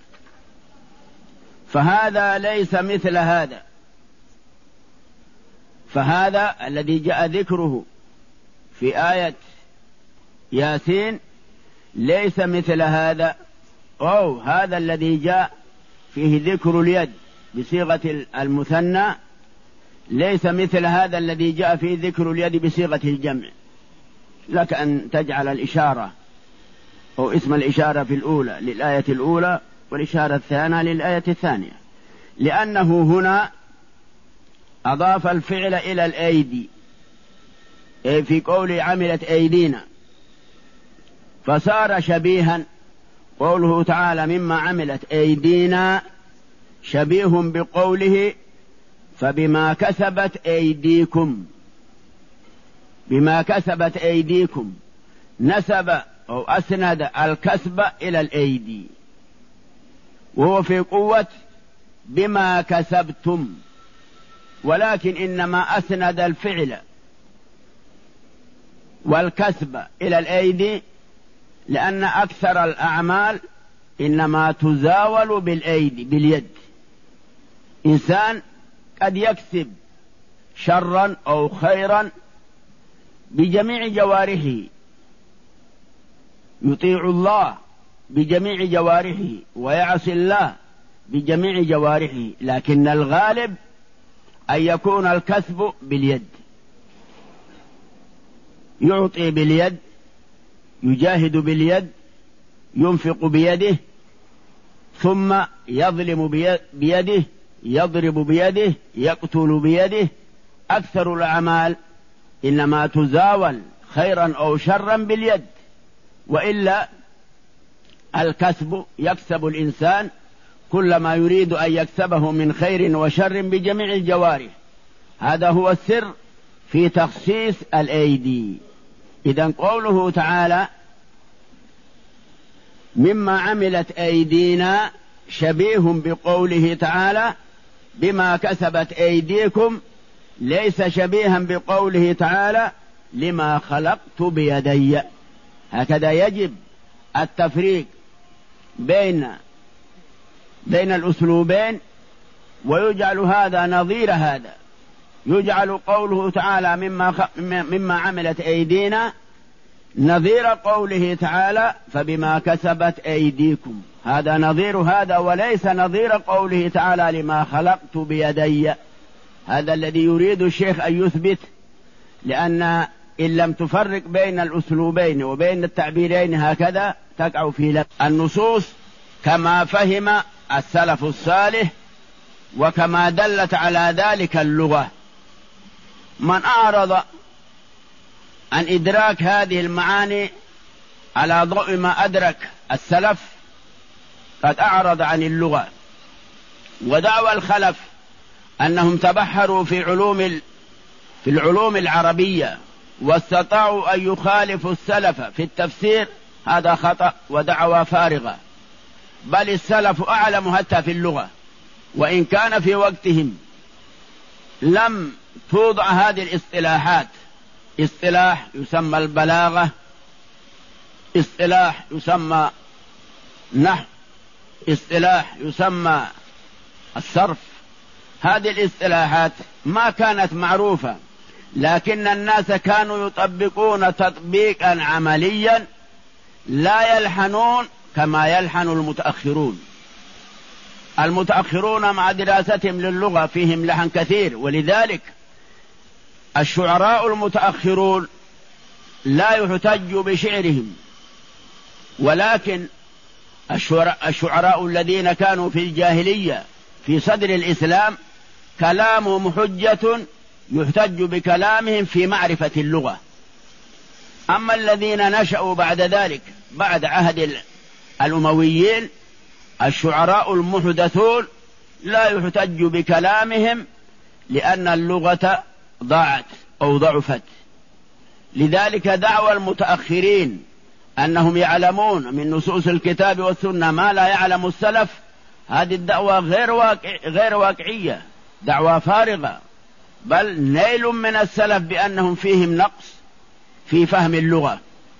Speaker 2: فهذا ليس مثل هذا. فهذا الذي جاء ذكره في آية ياسين ليس مثل هذا، أو هذا الذي جاء فيه ذكر اليد بصيغة المثنى ليس مثل هذا الذي جاء فيه ذكر اليد بصيغة الجمع. لك أن تجعل الإشارة أو اسم الإشارة في الأولى للآية الأولى والإشارة الثانية للآية الثانية، لأنه هنا أضاف الفعل إلى الأيدي في قول عملت أيدينا، فصار شبيها. قوله تعالى مما عملت أيدينا شبيه بقوله فبما كسبت أيديكم. بما كسبت أيديكم نسب أو أسند الكسب إلى الأيدي، وهو في قوة بما كسبتم، ولكن إنما أسند الفعل والكسب إلى الأيدي لأن أكثر الأعمال إنما تزاول بالأيدي باليد. إنسان قد يكسب شرا أو خيرا بجميع جوارحه، يطيع الله بجميع جوارحه ويعصي الله بجميع جوارحه، لكن الغالب أن يكون الكسب باليد، يعطي باليد، يجاهد باليد، ينفق بيده، ثم يظلم بيده، يضرب بيده، يقتل بيده. أكثر الأعمال إنما تزاول خيرا أو شرا باليد، وإلا الكسب يكسب الإنسان كل ما يريد أن يكسبه من خير وشر بجميع الجوارح. هذا هو السر في تخصيص الأيدي. إذن قوله تعالى مما عملت أيدينا شبيه بقوله تعالى بما كسبت أيديكم، ليس شبيها بقوله تعالى لما خلقت بيدي. هكذا يجب التفريق بين الأسلوبين ويجعل هذا نظير هذا، يجعل قوله تعالى مما عملت أيدينا نظير قوله تعالى فبما كسبت أيديكم، هذا نظير هذا وليس نظير قوله تعالى لما خلقت بيدي. هذا الذي يريد الشيخ أن يثبت، لأن إن لم تفرق بين الأسلوبين وبين التعبيرين هكذا تقع في لبس. النصوص كما فهم السلف الصالح وكما دلت على ذلك اللغة. من أعرض عن إدراك هذه المعاني على ضوء ما أدرك السلف قد أعرض عن اللغة. ودعوى الخلف أنهم تبحروا في العلوم العربية واستطاعوا أن يخالفوا السلف في التفسير، هذا خطأ ودعوى فارغة. بل السلف أعلم حتى في اللغة، وإن كان في وقتهم لم توضع هذه الاصطلاحات، اصطلاح يسمى البلاغة، اصطلاح يسمى نحو، اصطلاح يسمى الصرف. هذه الاصطلاحات ما كانت معروفة، لكن الناس كانوا يطبقون تطبيقا عمليا لا يلحنون كما يلحن المتأخرون. المتأخرون مع دراستهم للغة فيهم لحن كثير، ولذلك الشعراء المتأخرون لا يحتج بشعرهم، ولكن الشعراء الذين كانوا في الجاهلية في صدر الإسلام كلامهم حجة يحتج بكلامهم في معرفة اللغة. أما الذين نشأوا بعد ذلك بعد عهد الأمويين الشعراء المحدثون لا يحتج بكلامهم لأن اللغة ضاعت أو ضعفت. لذلك دعوى المتأخرين أنهم يعلمون من نصوص الكتاب والسنة ما لا يعلم السلف، هذه الدعوة غير واقعية، دعوة فارغة، بل نيل من السلف بأنهم فيهم نقص في فهم اللغة،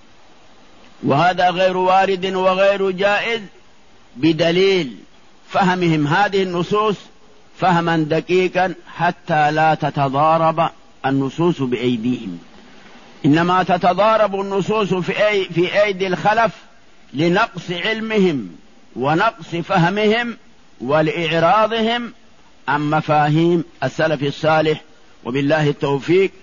Speaker 2: وهذا غير وارد وغير جائز بدليل فهمهم هذه النصوص فهما دقيقا حتى لا تتضارب النصوص بأيديهم. إنما تتضارب النصوص في أيدي الخلف لنقص علمهم ونقص فهمهم ولإعراضهم عن مفاهيم السلف الصالح. وبالله التوفيق.